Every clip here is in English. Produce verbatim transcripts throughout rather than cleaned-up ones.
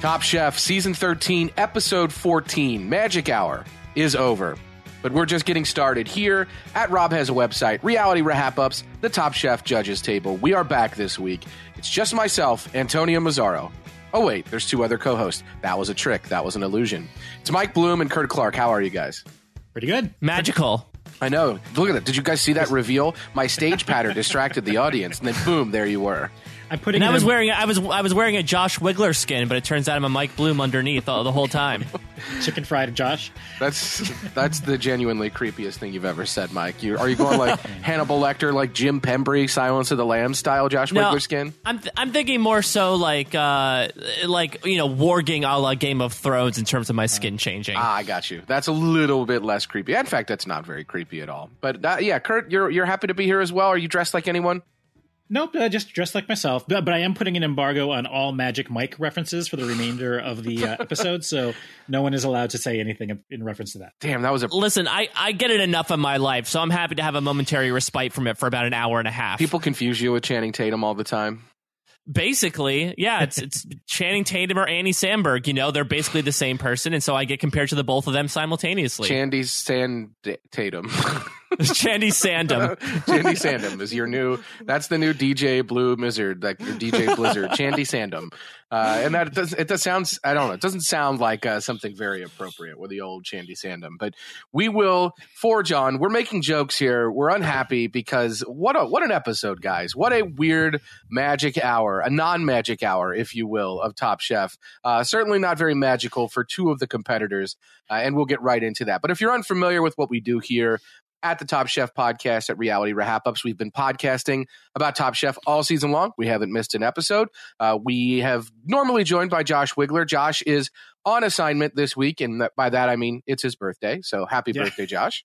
Top Chef Season thirteen, Episode fourteen, Magic Hour, is over. But we're just getting started here at Rob Has a Website, Reality Wrap-Ups, the Top Chef Judges Table. We are back this week. It's just myself, Antonio Mazzaro. Oh, wait, there's two other co-hosts. That was a trick. That was an illusion. It's Mike Bloom and Kurt Clark. How are you guys? Pretty good. Magical. I know. Look at that. Did you guys see that reveal? My stage pattern distracted the audience, and then boom, there you were. I'm putting. And I was in, wearing I was I was wearing a Josh Wiggler skin, but it turns out I'm a Mike Bloom underneath all, the whole time. Chicken fried Josh. That's that's the genuinely creepiest thing you've ever said, Mike. You, are you going like Hannibal Lecter, like Jim Pembry, Silence of the Lambs style Josh no, Wiggler skin? I'm th- I'm thinking more so like uh, like you know warging a la Game of Thrones in terms of my skin changing. Ah, I got you. That's a little bit less creepy. In fact, that's not very creepy at all. But uh, yeah, Kurt, you're you're happy to be here as well. Are you dressed like anyone? Nope, uh, just dressed like myself. But, but I am putting an embargo on all Magic Mike references for the remainder of the uh, episode, so no one is allowed to say anything in, in reference to that. Damn, that was a... Listen, I, I get it enough in my life, so I'm happy to have a momentary respite from it for about an hour and a half. People confuse you with Channing Tatum all the time. Basically, yeah, it's it's Channing Tatum or Annie Samberg. You know, they're basically the same person, and so I get compared to the both of them simultaneously. Chandy Sand Tatum. Chandy Sandom. Chandy Sandom is your new. That's the new D J Blue Blizzard, like your D J Blizzard. Chandy Sandom, uh, and that does it. Does sounds. I don't know. It doesn't sound like uh, something very appropriate with the old Chandy Sandom. But we will forge on. We're making jokes here. We're unhappy because what a what an episode, guys. What a weird magic hour, a non-magic hour, if you will, of Top Chef. Uh, certainly not very magical for two of the competitors, uh, and we'll get right into that. But if you're unfamiliar with what we do here at the Top Chef podcast at Reality Wrap-Ups, we've been podcasting about Top Chef all season long. We haven't missed an episode. Uh, we have normally joined by Josh Wiggler. Josh is on assignment this week, and by that I mean it's his birthday. So happy yeah. birthday, Josh.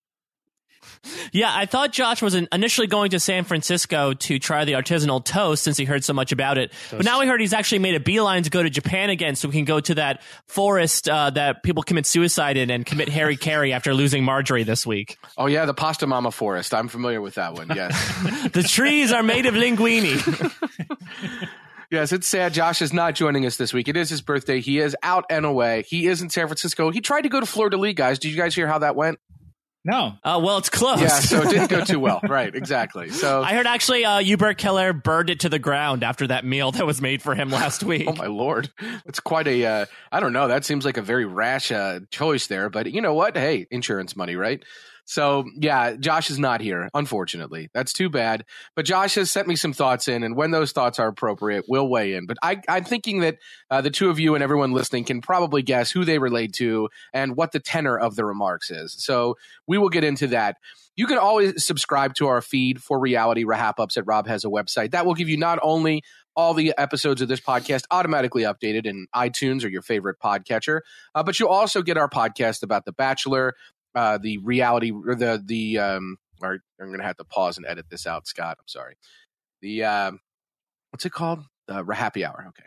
Yeah, I thought Josh was initially going to San Francisco to try the artisanal toast since he heard so much about it. Toast. But now we heard he's actually made a beeline to go to Japan again so we can go to that forest uh, that people commit suicide in and commit Harry Carey after losing Marjorie this week. Oh, yeah, the Pasta Mama forest. I'm familiar with that one, yes. The trees are made of linguine. Yes, it's sad Josh is not joining us this week. It is his birthday. He is out and away. He is in San Francisco. He tried to go to Fleur de Lis, guys. Did you guys hear how that went? No. Uh, well, it's close. Yeah, so it didn't go too well. Right, exactly. So I heard actually uh, Hubert Keller burned it to the ground after that meal that was made for him last week. Oh, my Lord. It's quite a, uh, I don't know, that seems like a very rash uh, choice there. But you know what? Hey, insurance money, right? So, yeah, Josh is not here, unfortunately. That's too bad. But Josh has sent me some thoughts in, and when those thoughts are appropriate, we'll weigh in. But I, I'm thinking that uh, the two of you and everyone listening can probably guess who they relate to and what the tenor of the remarks is. So we will get into that. You can always subscribe to our feed for Reality Wrap-Ups at Rob Has a Website. That will give you not only all the episodes of this podcast automatically updated in iTunes or your favorite podcatcher, uh, but you'll also get our podcast about The Bachelor, Uh, the reality or the the um or I'm gonna have to pause and edit this out, Scott. I'm sorry. The uh, what's it called? The uh, Happy Hour. Okay.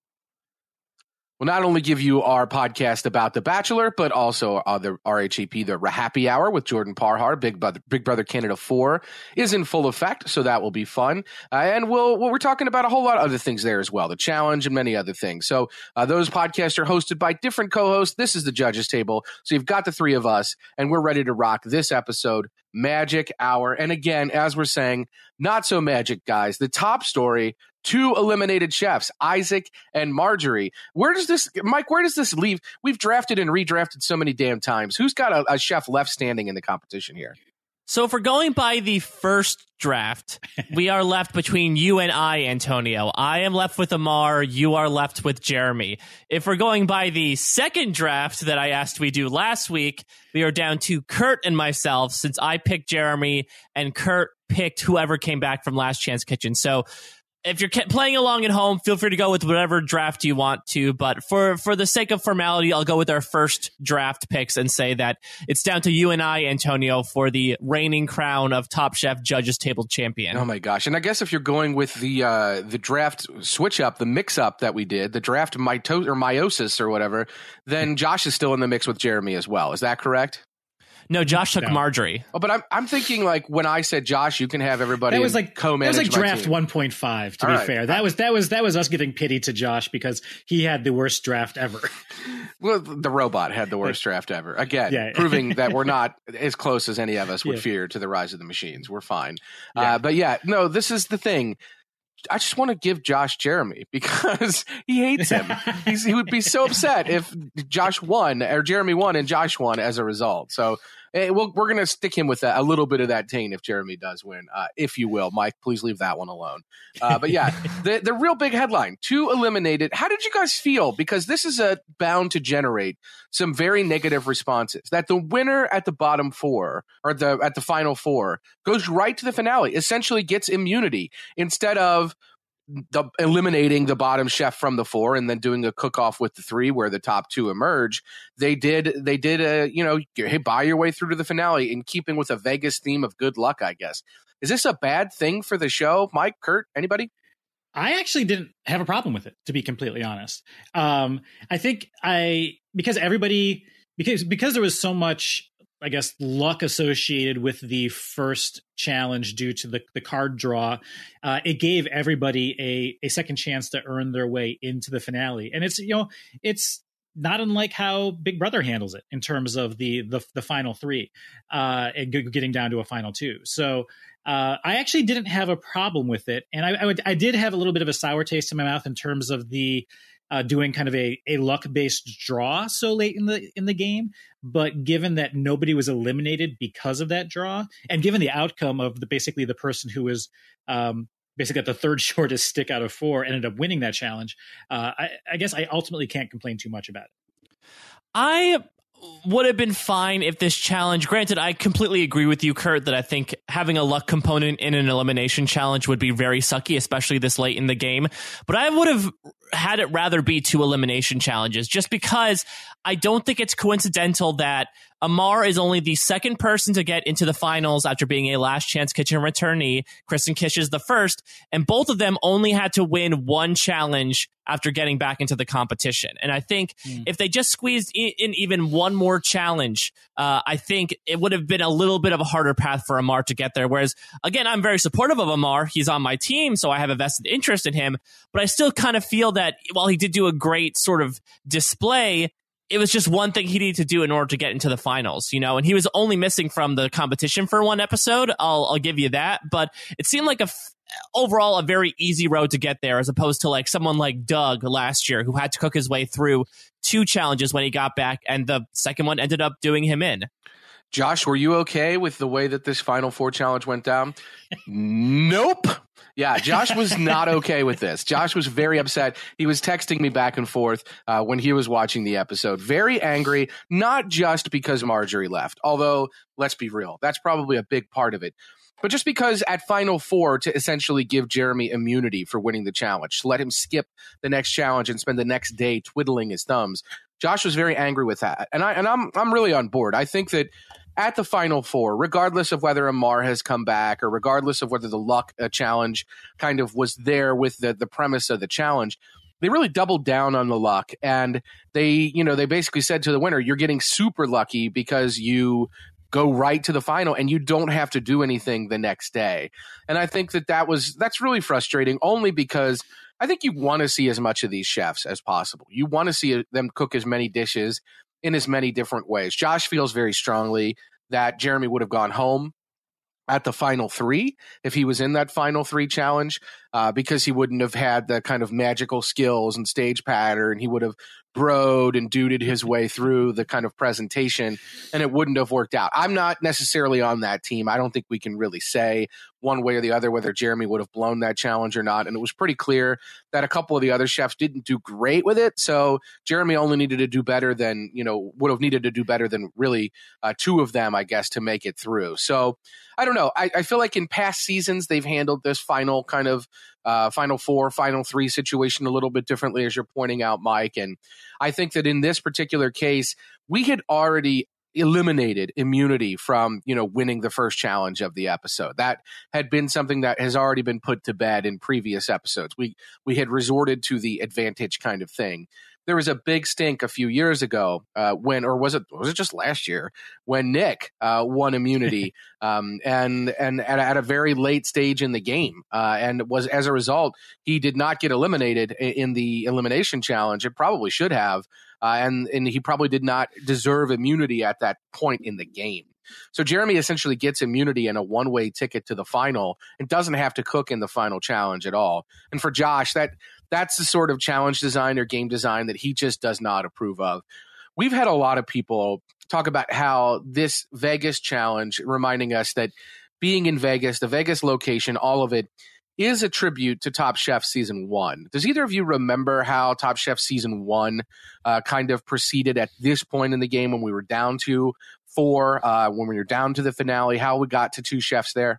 We'll not only give you our podcast about The Bachelor, but also uh, the R H A P, the Happy Hour with Jordan Parhar. Big Brother, Big Brother Canada four is in full effect, so that will be fun. Uh, and we'll, well, we're talking about a whole lot of other things there as well, the challenge and many other things. So uh, those podcasts are hosted by different co-hosts. This is the Judges Table, so you've got the three of us, and we're ready to rock this episode, Magic Hour. And again, as we're saying, not so magic, guys. The top story, two eliminated chefs, Isaac and Marjorie. Where does this, Mike, where does this leave? We've drafted and redrafted so many damn times. Who's got a, a chef left standing in the competition here? So if we're going by the first draft, we are left between you and I, Antonio. I am left with Amar. You are left with Jeremy. If we're going by the second draft that I asked we do last week, we are down to Kurt and myself since I picked Jeremy and Kurt picked whoever came back from Last Chance Kitchen. So if you're playing along at home, feel free to go with whatever draft you want to. But for, for the sake of formality, I'll go with our first draft picks and say that it's down to you and I, Antonio, for the reigning crown of Top Chef Judges Table champion. Oh, my gosh. And I guess if you're going with the uh, the draft switch up, the mix up that we did, the draft mito- or meiosis or whatever, then Josh is still in the mix with Jeremy as well. Is that correct? No, Josh took No. Marjorie. Oh, but I'm I'm thinking like when I said Josh, you can have everybody That was in like co-manage That was like my draft team. one point five. To All be right. fair, that was that was that was us giving pity to Josh because he had the worst draft ever. Well, the robot had the worst draft ever. Again, Yeah. proving that we're not as close as any of us would Yeah. fear to the rise of the machines. We're fine. Yeah. Uh, but yeah, no, this is the thing. I just want to give Josh Jeremy because he hates him. He's, he would be so upset if Josh won or Jeremy won and Josh won as a result. So eh, we'll, we're going to stick him with that, a little bit of that taint if Jeremy does win, uh, if you will. Mike, please leave that one alone. Uh, but yeah, the, the real big headline, two eliminated. How did you guys feel? Because this is a bound to generate some very negative responses that the winner at the bottom four or the at the final four goes right to the finale, essentially gets immunity instead of the eliminating the bottom chef from the four and then doing a cook-off with the three where the top two emerge. They did they did a, you know, hey, buy your way through to the finale in keeping with a Vegas theme of good luck, I guess. Is this a bad thing for the show? Mike, Kurt, anybody? I actually didn't have a problem with it, to be completely honest. Um, I think I because everybody because because there was so much, I guess, luck associated with the first challenge due to the, the card draw, uh, it gave everybody a, a second chance to earn their way into the finale. And it's, you know, it's not unlike how Big Brother handles it in terms of the the, the final three uh, and g- getting down to a final two. So uh, I actually didn't have a problem with it. And I, I, would, I did have a little bit of a sour taste in my mouth in terms of the Uh, doing kind of a, a luck based draw so late in the in the game, but given that nobody was eliminated because of that draw, and given the outcome of the basically the person who was um, basically got the third shortest stick out of four ended up winning that challenge, uh, I, I guess I ultimately can't complain too much about it. I would have been fine if this challenge, granted, I completely agree with you, Kurt, that I think having a luck component in an elimination challenge would be very sucky, especially this late in the game. But I would have had it rather be two elimination challenges, just because I don't think it's coincidental that Amar is only the second person to get into the finals after being a last chance kitchen returnee. Kristen Kish is the first, and both of them only had to win one challenge after getting back into the competition. And I think mm. if they just squeezed in even one more challenge, uh, I think it would have been a little bit of a harder path for Amar to get there. Whereas, again, I'm very supportive of Amar. He's on my team, so I have a vested interest in him. But I still kind of feel that while he did do a great sort of display, it was just one thing he needed to do in order to get into the finals, you know, and he was only missing from the competition for one episode. I'll, I'll give you that. But it seemed like a f- overall a very easy road to get there, as opposed to like someone like Doug last year who had to cook his way through two challenges when he got back, and the second one ended up doing him in. Josh, were you okay with the way that this Final Four challenge went down? Nope. Yeah, Josh was not okay with this. Josh was very upset. He was texting me back and forth uh, when he was watching the episode. Very angry, not just because Marjorie left, although, let's be real, that's probably a big part of it. But just because at Final Four, to essentially give Jeremy immunity for winning the challenge, to let him skip the next challenge and spend the next day twiddling his thumbs, Josh was very angry with that. And, I, and I'm I'm really on board. I think that at the Final Four, regardless of whether Amar has come back or regardless of whether the luck uh, challenge kind of was there with the, the premise of the challenge, they really doubled down on the luck. And they, you know, they basically said to the winner, you're getting super lucky because you go right to the final and you don't have to do anything the next day. And I think that that was, that's really frustrating, only because I think you want to see as much of these chefs as possible. You want to see them cook as many dishes in as many different ways. Josh feels very strongly that Jeremy would have gone home at the final three if he was in that final three challenge, uh, because he wouldn't have had the kind of magical skills and stage pattern. He would have broed and duded his way through the kind of presentation, and it wouldn't have worked out. I'm not necessarily on that team. I don't think we can really say one way or the other whether Jeremy would have blown that challenge or not. And it was pretty clear that a couple of the other chefs didn't do great with it. So Jeremy only needed to do better than, you know, would have needed to do better than really uh, two of them, I guess, to make it through. So I don't know. I, I feel like in past seasons, they've handled this final kind of uh, final four, final three situation a little bit differently, as you're pointing out, Mike. And I think that in this particular case, we had already eliminated immunity from, you know, winning the first challenge of the episode. That had been something that has already been put to bed in previous episodes. We we had resorted to the advantage kind of thing. there was a big stink a few years ago uh, when, or was it was it just last year when Nick uh, won immunity um, and and at, at a very late stage in the game, uh, and was as a result he did not get eliminated in the elimination challenge. It probably should have, uh, and and he probably did not deserve immunity at that point in the game. So Jeremy essentially gets immunity and a one-way ticket to the final and doesn't have to cook in the final challenge at all. And for Josh, that that's the sort of challenge design or game design that he just does not approve of. We've had a lot of people talk about how this Vegas challenge, reminding us that being in Vegas, the Vegas location, all of it, is a tribute to Top Chef Season one. Does either of you remember how Top Chef Season one uh, kind of proceeded at this point in the game when we were down to four, uh, when we were down to the finale, how we got to two chefs there?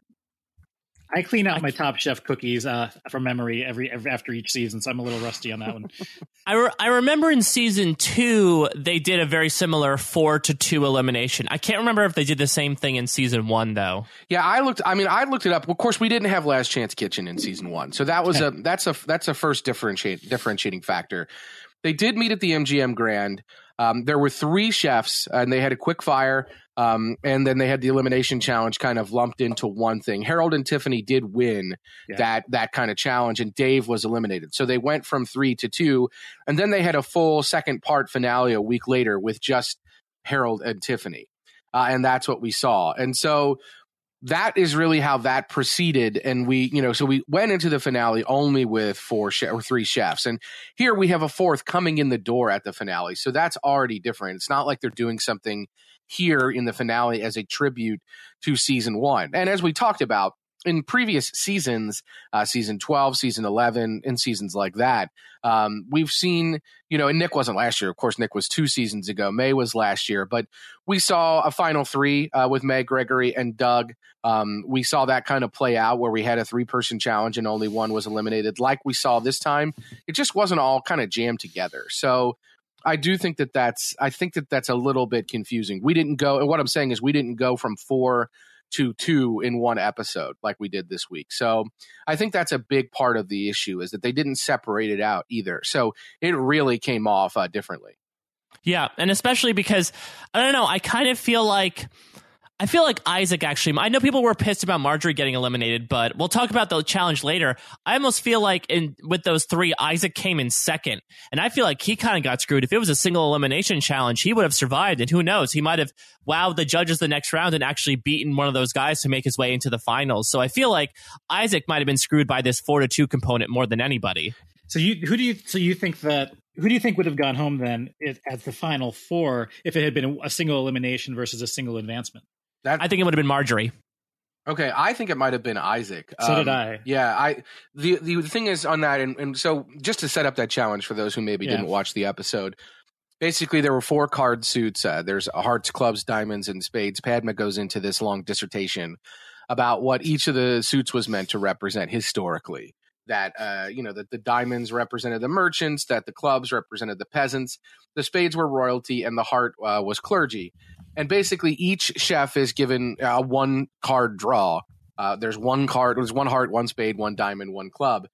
I clean out my Top Chef cookies uh, from memory every, every after each season, so I'm a little rusty on that one. I, re- I remember in season two, they did a very similar four to two elimination. I can't remember if they did the same thing in season one, though. Yeah, I looked. I mean, I looked it up. Of course, we didn't have Last Chance Kitchen in season one, so that was a that's a that's a first differentiate differentiating factor. They did meet at the M G M Grand. Um, there were three chefs, and they had a quick fire. Um, and then they had the elimination challenge kind of lumped into one thing. Harold and Tiffany did win yeah. that that kind of challenge, and Dave was eliminated. So they went from three to two, and then they had a full second part finale a week later with just Harold and Tiffany. Uh, and that's what we saw. And so that is really how that proceeded. And we, you know, so we went into the finale only with four chef, or three chefs. And here we have a fourth coming in the door at the finale. So that's already different. It's not like they're doing something here in the finale as a tribute to season one. And as we talked about in previous seasons, uh, season twelve, season eleven, and seasons like that, um, we've seen, you know, and Nick wasn't last year. Of course, Nick was two seasons ago. May was last year. But we saw a final three uh, with May, Gregory, and Doug. Um, we saw that kind of play out where we had a three-person challenge and only one was eliminated. Like we saw this time, it just wasn't all kind of jammed together. So I do think that that's, I think that that's a little bit confusing. We didn't go, and what I'm saying is we didn't go from four to two in one episode like we did this week. So I think that's a big part of the issue is that they didn't separate it out either. So it really came off uh, differently. Yeah. And especially because, I don't know, I kind of feel like, I feel like Isaac actually, I know people were pissed about Marjorie getting eliminated, but we'll talk about the challenge later. I almost feel like in with those three, Isaac came in second. And I feel like he kind of got screwed. If it was a single elimination challenge, he would have survived. And who knows, he might have wowed the judges the next round and actually beaten one of those guys to make his way into the finals. So I feel like Isaac might have been screwed by this four to two component more than anybody. So you, who do you, so you think that, who do you think would have gone home then at the final four if it had been a single elimination versus a single advancement? That, I think it would have been Marjorie. Okay, I think it might have been Isaac. So um, did I. Yeah, I. The the thing is on that, and, and so just to set up that challenge for those who maybe yeah. didn't watch the episode, basically there were four card suits. Uh, there's hearts, clubs, diamonds, and spades. Padma goes into this long dissertation about what each of the suits was meant to represent historically. That uh, you know that the diamonds represented the merchants, that the clubs represented the peasants, the spades were royalty, and the heart uh, was clergy. And basically, each chef is given a one card draw. Uh, there's one card, there's one heart, one spade, one diamond, one club.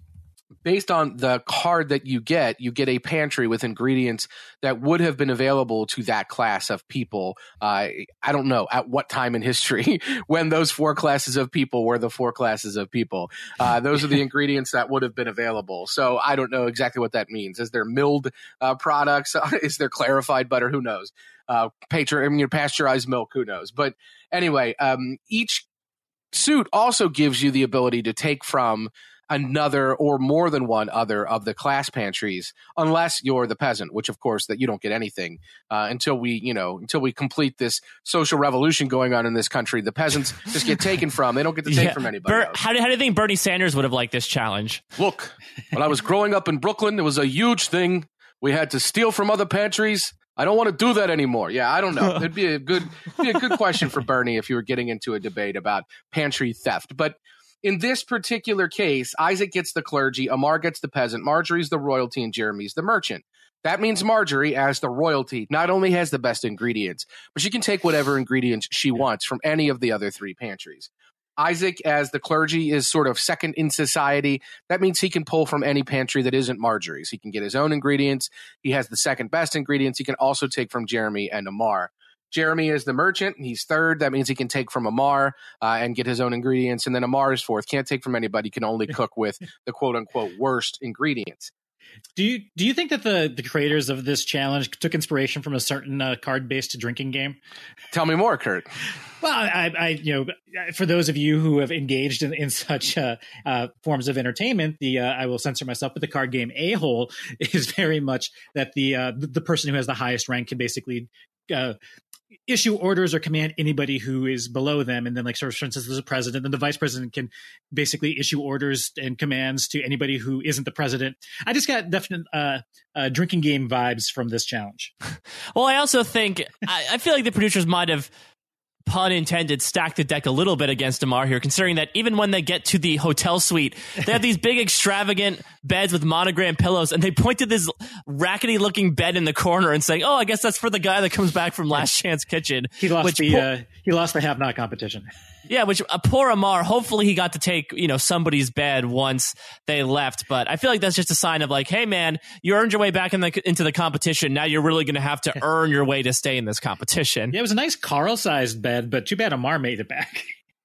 Based on the card that you get, you get a pantry with ingredients that would have been available to that class of people. Uh, I don't know at what time in history when those four classes of people were the four classes of people. Uh, those are the ingredients that would have been available. So I don't know exactly what that means. Is there milled uh, products? Is there clarified butter? Who knows? Uh, patri- I mean, pasteurized milk? Who knows? But anyway, um, each suit also gives you the ability to take from another or more than one other of the class pantries, unless you're the peasant, which of course that you don't get anything uh, until we, you know, until we complete this social revolution going on in this country. The peasants just get taken from. They don't get to take yeah. from anybody Ber- else. How do, how do you think Bernie Sanders would have liked this challenge? Look, when I was growing up in Brooklyn, it was a huge thing. We had to steal from other pantries. I don't want to do that anymore. Yeah, I don't know. It'd be a good, be a good question for Bernie if you were getting into a debate about pantry theft. But in this particular case, Isaac gets the clergy, Amar gets the peasant, Marjorie's the royalty, and Jeremy's the merchant. That means Marjorie, as the royalty, not only has the best ingredients, but she can take whatever ingredients she wants from any of the other three pantries. Isaac, as the clergy, is sort of second in society. That means he can pull from any pantry that isn't Marjorie's. He can get his own ingredients. He has the second best ingredients. He can also take from Jeremy and Amar. Jeremy is the merchant. He's third. That means he can take from Amar uh, and get his own ingredients. And then Amar is fourth. Can't take from anybody. Can only cook with the quote-unquote worst ingredients. Do you do you think that the, the creators of this challenge took inspiration from a certain uh, card-based drinking game? Tell me more, Kurt. Well, I, I, you know, for those of you who have engaged in, in such uh, uh, forms of entertainment, the uh, I will censor myself, but the card game A-Hole is very much that the uh, the, the person who has the highest rank can basically uh, issue orders or command anybody who is below them. And then, like, sort of, for instance, there's a president, and the vice president can basically issue orders and commands to anybody who isn't the president. I just got definite uh, uh, drinking game vibes from this challenge. Well, I also think, I, I feel like the producers might have, pun intended, stack the deck a little bit against Amar here, considering that even when they get to the hotel suite, they have these big extravagant beds with monogram pillows, and they point to this rackety looking bed in the corner and saying, oh, I guess that's for the guy that comes back from Last Chance Kitchen. He lost which the po- uh, he lost the have not competition. Yeah, which uh, poor Amar, hopefully he got to take, you know, somebody's bed once they left. But I feel like that's just a sign of like, hey, man, you earned your way back in the, into the competition. Now you're really going to have to earn your way to stay in this competition. Yeah, it was a nice Carl-sized bed, but too bad Amar made it back.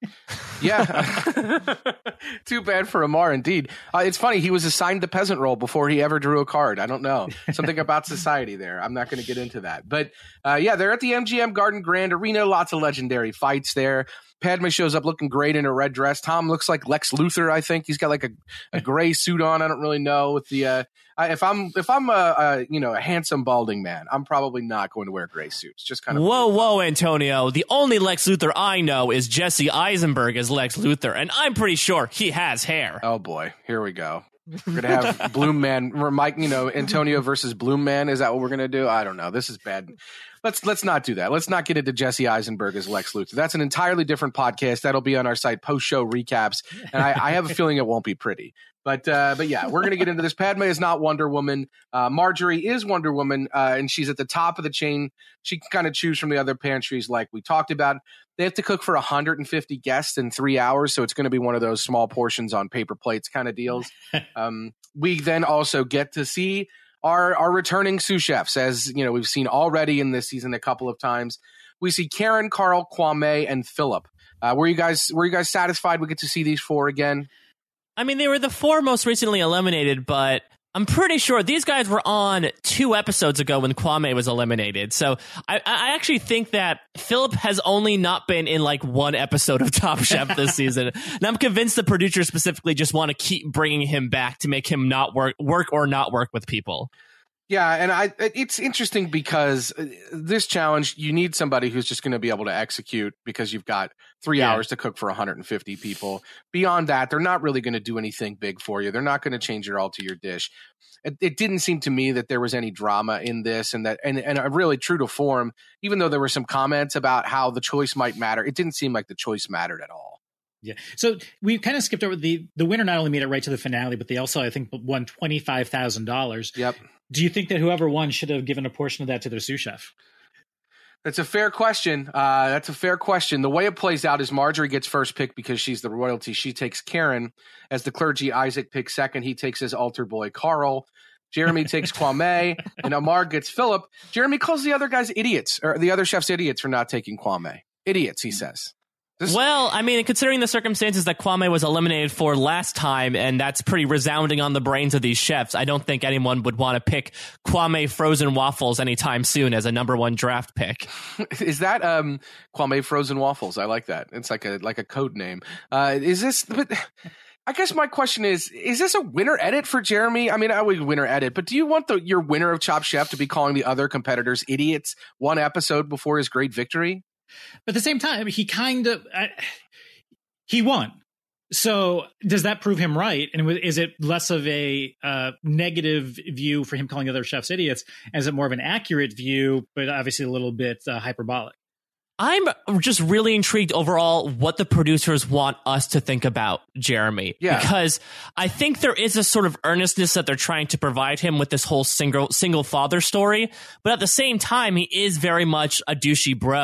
Yeah. Too bad for Amar, indeed. Uh, it's funny. He was assigned the peasant role before he ever drew a card. I don't know. Something about society there. I'm not going to get into that. But uh, yeah, they're at the M G M Garden Grand Arena. Lots of legendary fights there. Padme shows up looking great in a red dress. Tom looks like Lex Luthor, I think. He's got like a, a gray suit on. I don't really know. With the uh, I, if I'm if I'm a, a you know a handsome balding man, I'm probably not going to wear gray suits. Just kind of whoa, whoa, Antonio. The only Lex Luthor I know is Jesse Eisenberg as Lex Luthor, and I'm pretty sure he has hair. Oh boy, here we go. We're gonna have Bloom Man, Mike. You know, Antonio versus Bloom Man. Is that what we're gonna do? I don't know. This is bad. Let's let's not do that. Let's not get into Jesse Eisenberg as Lex Luthor. That's an entirely different podcast. That'll be on our site, post show recaps, and I, I have a feeling it won't be pretty. But uh, but yeah, we're gonna get into this. Padme is not Wonder Woman. Uh, Marjorie is Wonder Woman, uh, and she's at the top of the chain. She can kind of choose from the other pantries, like we talked about. They have to cook for one hundred fifty guests in three hours, so it's going to be one of those small portions on paper plates kind of deals. um, we then also get to see our our returning sous chefs, as you know we've seen already in this season a couple of times. We see Karen, Carl, Kwame, and Philip. Uh, were you guys were you guys satisfied we get to see these four again? I mean, they were the four most recently eliminated, but I'm pretty sure these guys were on two episodes ago when Kwame was eliminated. So I, I actually think that Philip has only not been in like one episode of Top Chef this season. And I'm convinced the producers specifically just want to keep bringing him back to make him not work, work or not work with people. Yeah, and I it's interesting because this challenge, you need somebody who's just going to be able to execute because you've got three yeah. hours to cook for one hundred fifty people. Beyond that, they're not really going to do anything big for you. They're not going to change your all to your dish. It, it didn't seem to me that there was any drama in this, and that and, and really true to form, even though there were some comments about how the choice might matter, it didn't seem like the choice mattered at all. Yeah. So we kind of skipped over the the winner not only made it right to the finale, but they also, I think, won twenty-five thousand dollars. Yep. Do you think that whoever won should have given a portion of that to their sous chef? That's a fair question. Uh, that's a fair question. The way it plays out is Marjorie gets first pick because she's the royalty. She takes Karen as the clergy. Isaac picks second. He takes his altar boy, Carl. Jeremy takes Kwame, and Amar gets Philip. Jeremy calls the other guys idiots, or the other chefs idiots for not taking Kwame. Idiots, he says. This- well, I mean, considering the circumstances that Kwame was eliminated for last time, and that's pretty resounding on the brains of these chefs, I don't think anyone would want to pick Kwame Frozen Waffles anytime soon as a number one draft pick. Is that um, Kwame Frozen Waffles? I like that. It's like a like a code name. Uh, is this... But, I guess my question is, is this a winner edit for Jeremy? I mean, I would winner edit, but do you want the your winner of Top Chef to be calling the other competitors idiots one episode before his great victory? But at the same time, he kind of uh, he won. So does that prove him right? And is it less of a uh, negative view for him calling other chefs idiots? Is it more of an accurate view, but obviously a little bit uh, hyperbolic? I'm just really intrigued overall what the producers want us to think about Jeremy. Yeah. Because I think there is a sort of earnestness that they're trying to provide him with this whole single single father story. But at the same time, he is very much a douchey bro.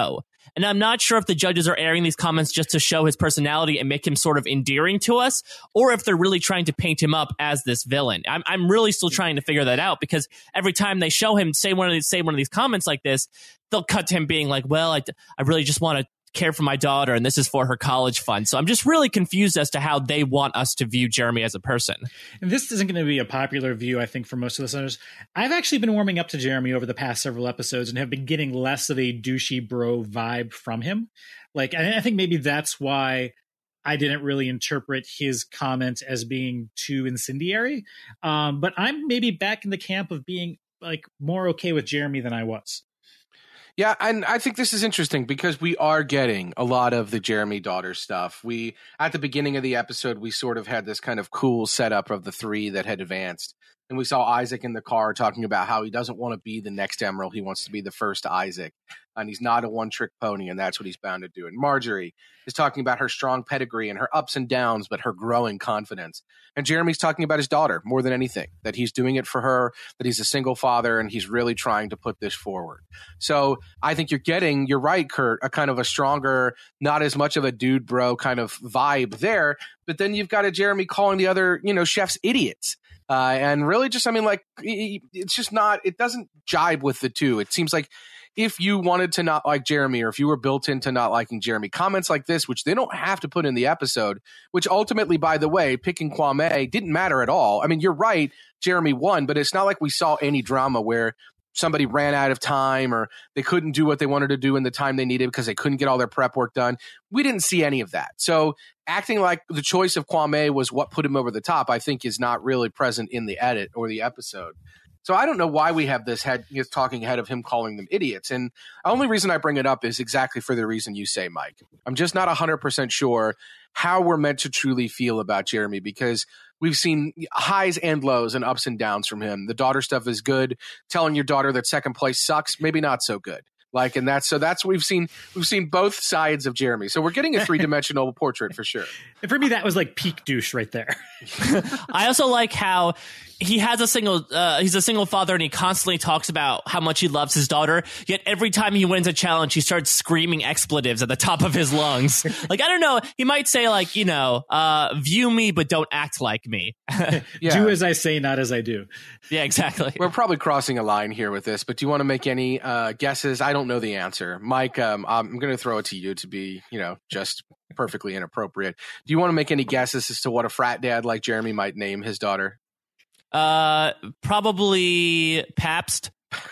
And I'm not sure if the judges are airing these comments just to show his personality and make him sort of endearing to us, or if they're really trying to paint him up as this villain. I'm, I'm really still trying to figure that out, because every time they show him say one of these, say one of these comments like this, they'll cut to him being like, well, I, I really just want to care for my daughter, and this is for her college fund. So I'm just really confused as to how they want us to view Jeremy as a person. And this isn't going to be a popular view, I think, for most of the listeners. I've actually been warming up to Jeremy over the past several episodes and have been getting less of a douchey bro vibe from him. Like, I, I think maybe that's why I didn't really interpret his comment as being too incendiary. Um, but I'm maybe back in the camp of being like more okay with Jeremy than I was. Yeah, and I think this is interesting because we are getting a lot of the Jeremy daughter stuff. We, at the beginning of the episode, we sort of had this kind of cool setup of the three that had advanced. And we saw Isaac in the car talking about how he doesn't want to be the next Emerald. He wants to be the first Isaac. And he's not a one-trick pony, and that's what he's bound to do. And Marjorie is talking about her strong pedigree and her ups and downs, but her growing confidence. And Jeremy's talking about his daughter more than anything, that he's doing it for her, that he's a single father, and he's really trying to put this forward. So I think you're getting, you're right, Kurt, a kind of a stronger, not as much of a dude bro kind of vibe there. But then you've got a Jeremy calling the other, you know, chefs idiots. Uh, and really just, I mean, like, it's just not, it doesn't jibe with the two. It seems like if you wanted to not like Jeremy, or if you were built into not liking Jeremy, comments like this, which they don't have to put in the episode, which ultimately, by the way, picking Kwame didn't matter at all. I mean, you're right, Jeremy won, but it's not like we saw any drama where somebody ran out of time or they couldn't do what they wanted to do in the time they needed because they couldn't get all their prep work done. We didn't see any of that. So acting like the choice of Kwame was what put him over the top, I think is not really present in the edit or the episode. So I don't know why we have this head this talking head of him calling them idiots. And the only reason I bring it up is exactly for the reason you say, Mike. I'm just not one hundred percent sure how we're meant to truly feel about Jeremy, because we've seen highs and lows and ups and downs from him. The daughter stuff is good. Telling your daughter that second place sucks, maybe not so good. Like, and that's, so that's, we've seen, we've seen both sides of Jeremy. So we're getting a three dimensional portrait for sure. And for me, that was like peak douche right there. I also like how he has a single, uh, he's a single father, and he constantly talks about how much he loves his daughter. Yet every time he wins a challenge, he starts screaming expletives at the top of his lungs. Like, I don't know. He might say like, you know, uh, view me, but don't act like me. Yeah. Do as I say, not as I do. Yeah, exactly. We're probably crossing a line here with this, but do you want to make any uh, guesses? I don't know the answer. Mike, um, I'm going to throw it to you to be, you know, just perfectly inappropriate. Do you want to make any guesses as to what a frat dad like Jeremy might name his daughter? Uh, probably Pabst.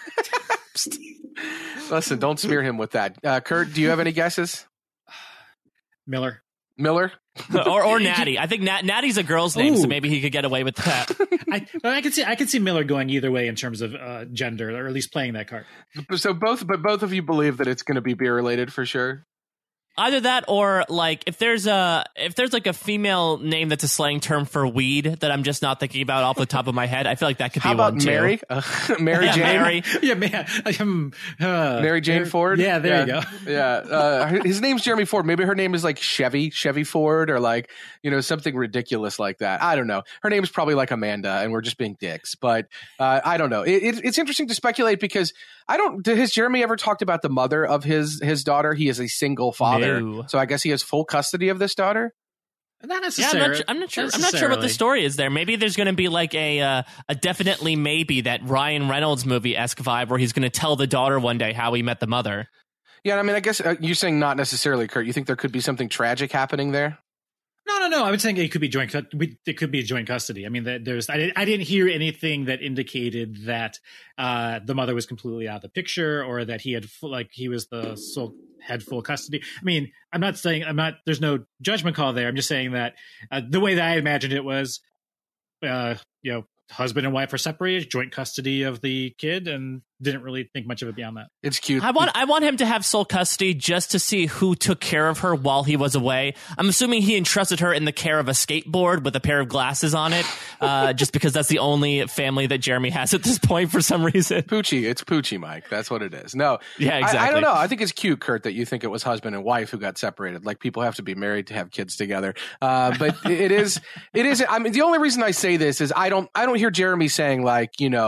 Listen, don't smear him with that. Uh, Kurt, do you have any guesses? Miller. Miller? or or Natty. I think Nat, Natty's a girl's name, Ooh. So maybe he could get away with that. I, I could see I could see Miller going either way in terms of uh, gender, or at least playing that card. So both, but both of you believe that it's going to be beer related for sure. Either that, or like if there's a if there's like a female name that's a slang term for weed that I'm just not thinking about off the top of my head, I feel like that could How be about one too. Mary? Uh, Mary Yeah, Jane? Mary. Yeah, man. Um, uh, Mary Jane Ford? Yeah, there yeah. you go. Yeah. Uh, his name's Jeremy Ford. Maybe her name is like Chevy, Chevy Ford, or like, you know, something ridiculous like that. I don't know. Her name's probably like Amanda, and we're just being dicks. But uh, I don't know. It, it, it's interesting to speculate because I don't. Has Jeremy ever talked about the mother of his his daughter? He is a single father, No. so I guess he has full custody of this daughter. Not Yeah, I'm necessarily. not, su- I'm not sure. I'm not sure what the story is there. Maybe there's going to be like a uh, a definitely maybe that Ryan Reynolds movie esque vibe where he's going to tell the daughter one day how he met the mother. Yeah, I mean, I guess uh, you're saying not necessarily, Kurt. You think there could be something tragic happening there? No, no, no. I would think it could be joint. cu- we- It could be joint custody. I mean, that there's. I, didn't- I didn't hear anything that indicated that uh, the mother was completely out of the picture, or that he had full, like he was the sole had full custody. I mean, I'm not saying I'm not. There's no judgment call there. I'm just saying that uh, the way that I imagined it was, uh, you know, husband and wife are separated, joint custody of the kid, and didn't really think much of it beyond that. It's cute. I want I want him to have sole custody just to see who took care of her while he was away. I'm assuming he entrusted her in the care of a skateboard with a pair of glasses on it, uh, just because that's the only family that Jeremy has at this point for some reason. Poochie. It's Poochie, Mike. That's what it is. No. Yeah, exactly. I, I don't know. I think it's cute, Kurt, that you think it was husband and wife who got separated. Like, people have to be married to have kids together. Uh, but it is, it is, I mean, the only reason I say this is I don't, I don't hear Jeremy saying like, you know,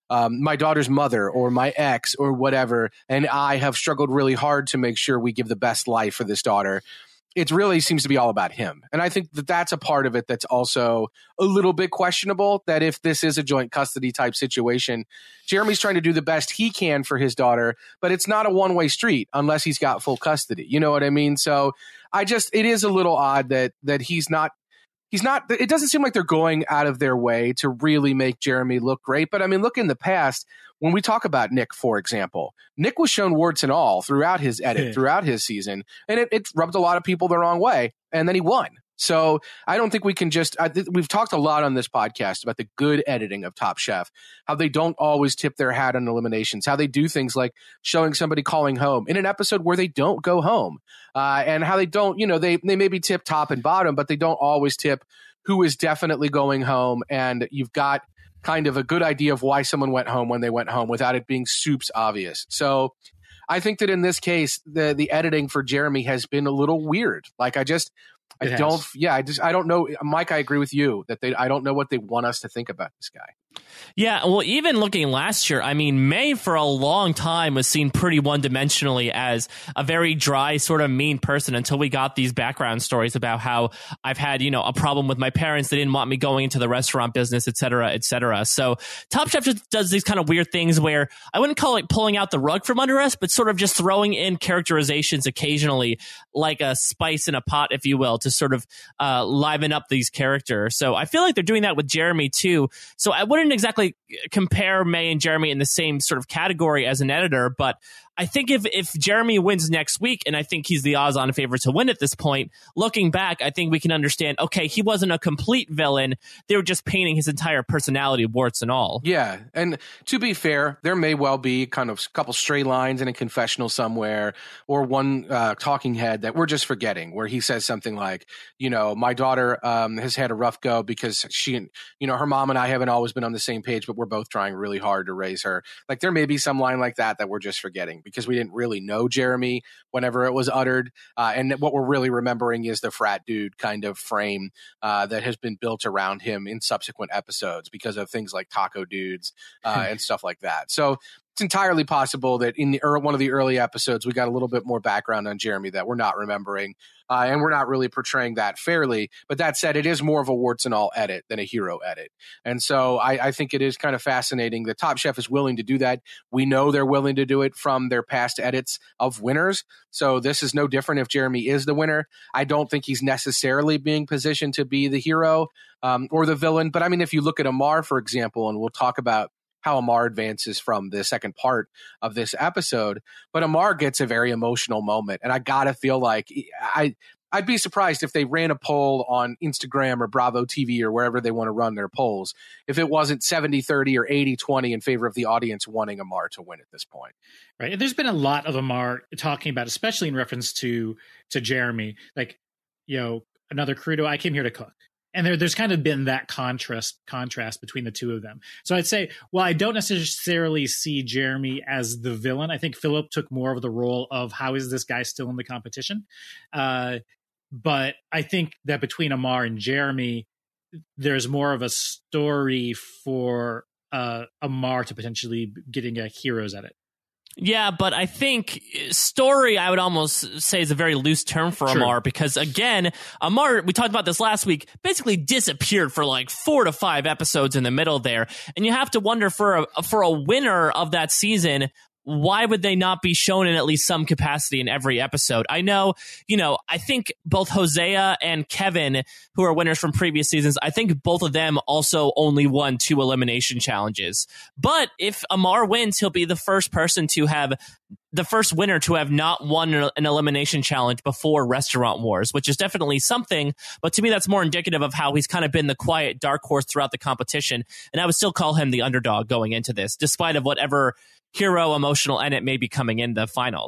um, my daughter's mother or my ex or whatever, and I have struggled really hard to make sure we give the best life for this daughter. It really seems to be all about him. And I think that that's a part of it that's also a little bit questionable, that if this is a joint custody type situation, Jeremy's trying to do the best he can for his daughter, but it's not a one-way street unless he's got full custody. You know what I mean? So I just, it is a little odd that that he's not, he's not, it doesn't seem like they're going out of their way to really make Jeremy look great. But I mean, look in the past, when we talk about Nick, for example, Nick was shown warts and all throughout his edit, throughout his season, and it, it rubbed a lot of people the wrong way, and then he won. So I don't think we can just, I th- we've talked a lot on this podcast about the good editing of Top Chef, how they don't always tip their hat on eliminations, how they do things like showing somebody calling home in an episode where they don't go home, uh, and how they don't, you know, they, they maybe tip top and bottom, but they don't always tip who is definitely going home, and you've got kind of a good idea of why someone went home when they went home without it being soups obvious. So I think that in this case, the the editing for Jeremy has been a little weird. Like I just, I It don't, has. yeah, I just, I don't know. Mike, I agree with you that they, I don't know what they want us to think about this guy. Yeah, well, even looking last year, I mean, May for a long time was seen pretty one-dimensionally as a very dry, sort of mean person until we got these background stories about how I've had, you know, a problem with my parents. They didn't want me going into the restaurant business, et cetera, et cetera. So Top Chef just does these kind of weird things where I wouldn't call it pulling out the rug from under us, but sort of just throwing in characterizations occasionally, like a spice in a pot, if you will, to sort of uh, liven up these characters. So I feel like they're doing that with Jeremy, too. So I wouldn't exactly compare May and Jeremy in the same sort of category as an editor, but I think if if Jeremy wins next week, and I think he's the odds-on favorite to win at this point, looking back, I think we can understand, okay, he wasn't a complete villain. They were just painting his entire personality, warts and all. Yeah, and to be fair, there may well be kind of a couple stray lines in a confessional somewhere, or one uh, talking head that we're just forgetting, where he says something like, you know, my daughter um, has had a rough go because she, you know, her mom and I haven't always been on the same page, but we're both trying really hard to raise her. Like there may be some line like that that we're just forgetting, because we didn't really know Jeremy whenever it was uttered. Uh, and what we're really remembering is the frat dude kind of frame uh, that has been built around him in subsequent episodes because of things like taco dudes uh, and stuff like that. So it's entirely possible that in the er- one of the early episodes, we got a little bit more background on Jeremy that we're not remembering, uh, and we're not really portraying that fairly. But that said, it is more of a warts and all edit than a hero edit. And so I, I think it is kind of fascinating that Top Chef is willing to do that. We know they're willing to do it from their past edits of winners. So this is no different if Jeremy is the winner. I don't think he's necessarily being positioned to be the hero um, or the villain. But I mean, if you look at Amar, for example, and we'll talk about how Amar advances from the second part of this episode, but Amar gets a very emotional moment. And I gotta feel like I, I'd be surprised if they ran a poll on Instagram or Bravo T V or wherever they want to run their polls, if it wasn't seventy thirty or eighty twenty in favor of the audience wanting Amar to win at this point. Right. And there's been a lot of Amar talking about, especially in reference to, to Jeremy, like, you know, another Crudo, I came here to cook. And there, there's kind of been that contrast contrast between the two of them. So I'd say, well, I don't necessarily see Jeremy as the villain. I think Philip took more of the role of how is this guy still in the competition? Uh, but I think that between Amar and Jeremy, there's more of a story for uh, Amar to potentially getting a hero's edit. Yeah, but I think story, I would almost say, is a very loose term for True. Amar, because again, Amar, we talked about this last week, basically disappeared for like four to five episodes in the middle there. And you have to wonder for a, for a winner of that season, why would they not be shown in at least some capacity in every episode? I know, you know, I think both Hosea and Kevin, who are winners from previous seasons, I think both of them also only won two elimination challenges. But if Amar wins, he'll be the first person to have, the first winner to have not won an elimination challenge before Restaurant Wars, which is definitely something. But to me, that's more indicative of how he's kind of been the quiet dark horse throughout the competition. And I would still call him the underdog going into this, despite of whatever hero emotional edit may be coming in the finals.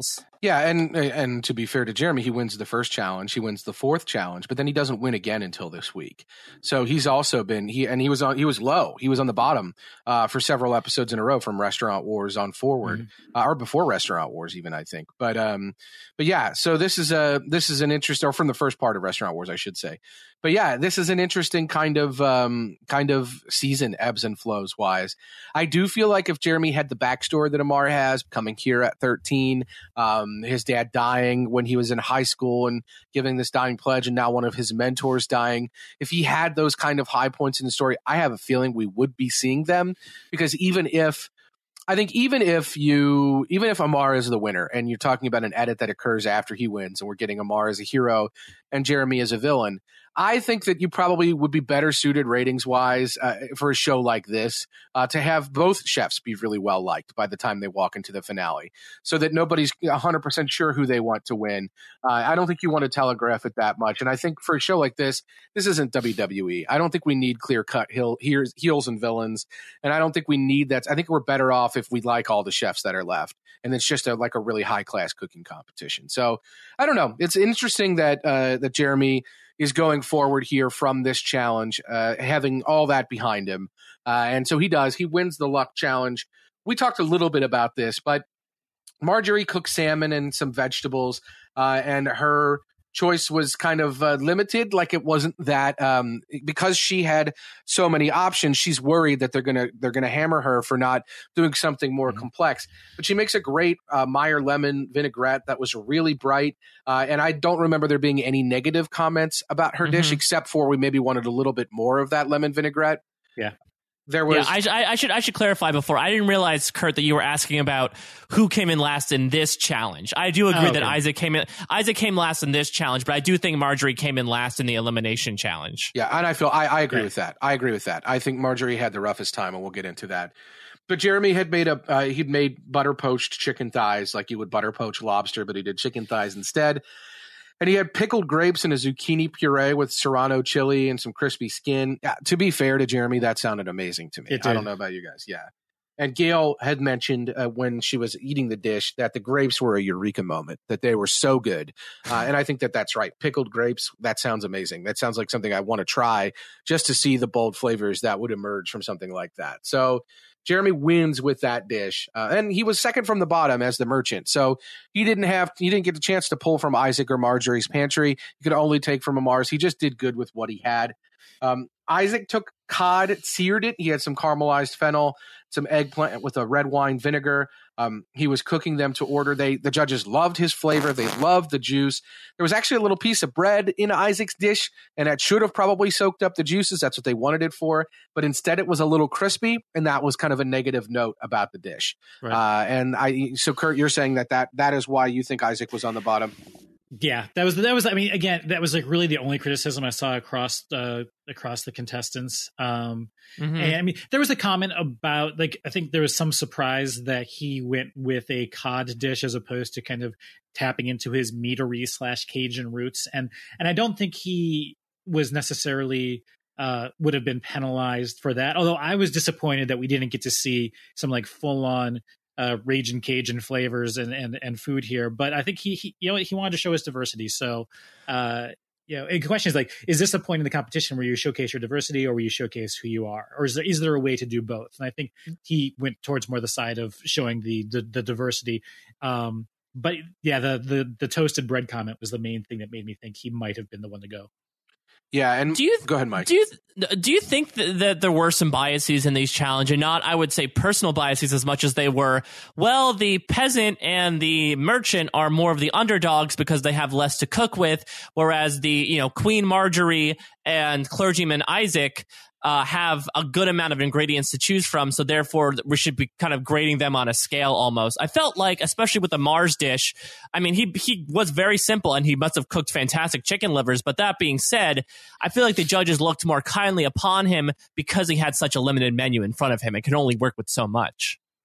Yeah, and and to be fair to Jeremy, he wins the first challenge, he wins the fourth challenge, but then he doesn't win again until this week. So he's also been he and he was on he was low, he was on the bottom uh, for several episodes in a row from Restaurant Wars on forward, mm-hmm. uh, or before Restaurant Wars even I think. But um, but yeah, so this is a this is an interest, or from the first part of Restaurant Wars I should say. But yeah, this is an interesting kind of um, kind of season, ebbs and flows wise. I do feel like if Jeremy had the backstory that Amar has, coming here at thirteen. Um, his dad dying when he was in high school and giving this dying pledge, and now one of his mentors dying. If he had those kind of high points in the story, I have a feeling we would be seeing them, because even if I think even if you even if Amar is the winner and you're talking about an edit that occurs after he wins and we're getting Amar as a hero and Jeremy as a villain, I think that you probably would be better suited ratings wise uh, for a show like this uh, to have both chefs be really well liked by the time they walk into the finale, so that nobody's one hundred percent sure who they want to win. Uh, I don't think you want to telegraph it that much. And I think for a show like this, this isn't W W E. I don't think we need clear cut heel, heels and villains. And I don't think we need that. I think we're better off if we like all the chefs that are left. And it's just a, like a really high class cooking competition. So I don't know. It's interesting that uh, that Jeremy is going forward here from this challenge, uh, having all that behind him. Uh, and so he does. He wins the luck challenge. We talked a little bit about this, but Marjorie cooked salmon and some vegetables, uh, and her choice was kind of uh, limited. Like it wasn't that um, because she had so many options. She's worried that they're gonna they're gonna hammer her for not doing something more mm-hmm. complex. But she makes a great uh, Meyer lemon vinaigrette that was really bright, uh, and I don't remember there being any negative comments about her mm-hmm. dish, except for we maybe wanted a little bit more of that lemon vinaigrette. Yeah. There was. Yeah, I, I should I should clarify before. I didn't realize, Kurt, that you were asking about who came in last in this challenge. I do agree oh, okay. that Isaac came in. Isaac came last in this challenge, but I do think Marjorie came in last in the elimination challenge. Yeah, and I feel I, I agree yeah. with that. I agree with that. I think Marjorie had the roughest time, and we'll get into that. But Jeremy had made a uh, he'd made butter poached chicken thighs, like you would butter poach lobster, but he did chicken thighs instead. And he had pickled grapes and a zucchini puree with serrano chili and some crispy skin. Yeah, to be fair to Jeremy, that sounded amazing to me. I don't know about you guys. Yeah. And Gail had mentioned uh, when she was eating the dish that the grapes were a eureka moment, that they were so good. Uh, and I think that that's right. Pickled grapes, that sounds amazing. That sounds like something I want to try just to see the bold flavors that would emerge from something like that. So Jeremy wins with that dish, uh, and he was second from the bottom as the merchant. So he didn't have, he didn't get the chance to pull from Isaac or Marjorie's pantry. He could only take from Amar's. He just did good with what he had. Um, Isaac took cod, seared it. He had some caramelized fennel, some eggplant with a red wine vinegar. Um, he was cooking them to order. They, the judges loved his flavor. They loved the juice. There was actually a little piece of bread in Isaac's dish, and that should have probably soaked up the juices. That's what they wanted it for. But instead it was a little crispy, and that was kind of a negative note about the dish. Right. Uh, and I, so Kurt, you're saying that, that that is why you think Isaac was on the bottom? Yeah, that was that was. I mean, again, that was like really the only criticism I saw across uh, across the contestants. Um, mm-hmm. And I mean, there was a comment about like I think there was some surprise that he went with a cod dish as opposed to kind of tapping into his meatery slash Cajun roots, and and I don't think he was necessarily uh, would have been penalized for that. Although I was disappointed that we didn't get to see some like full on. Uh, Ragin' Cajun flavors and, and and food here, but I think he, he you know he wanted to show his diversity. So, uh, you know, the question is like, is this a point in the competition where you showcase your diversity, or where you showcase who you are, or is there is there a way to do both? And I think he went towards more the side of showing the the, the diversity. Um, but yeah, the the the toasted bread comment was the main thing that made me think he might have been the one to go. Yeah, and do you go ahead, Mike. Do you do you think that, that there were some biases in these challenges, and not, I would say, personal biases as much as they were, well, the peasant and the merchant are more of the underdogs because they have less to cook with, whereas the you know Queen Marjorie and clergyman Isaac uh, have a good amount of ingredients to choose from, so therefore we should be kind of grading them on a scale almost. I felt like, especially with the Mars dish, I mean, he he was very simple, and he must have cooked fantastic chicken livers, but that being said, I feel like the judges looked more kindly upon him because he had such a limited menu in front of him and could only work with so much.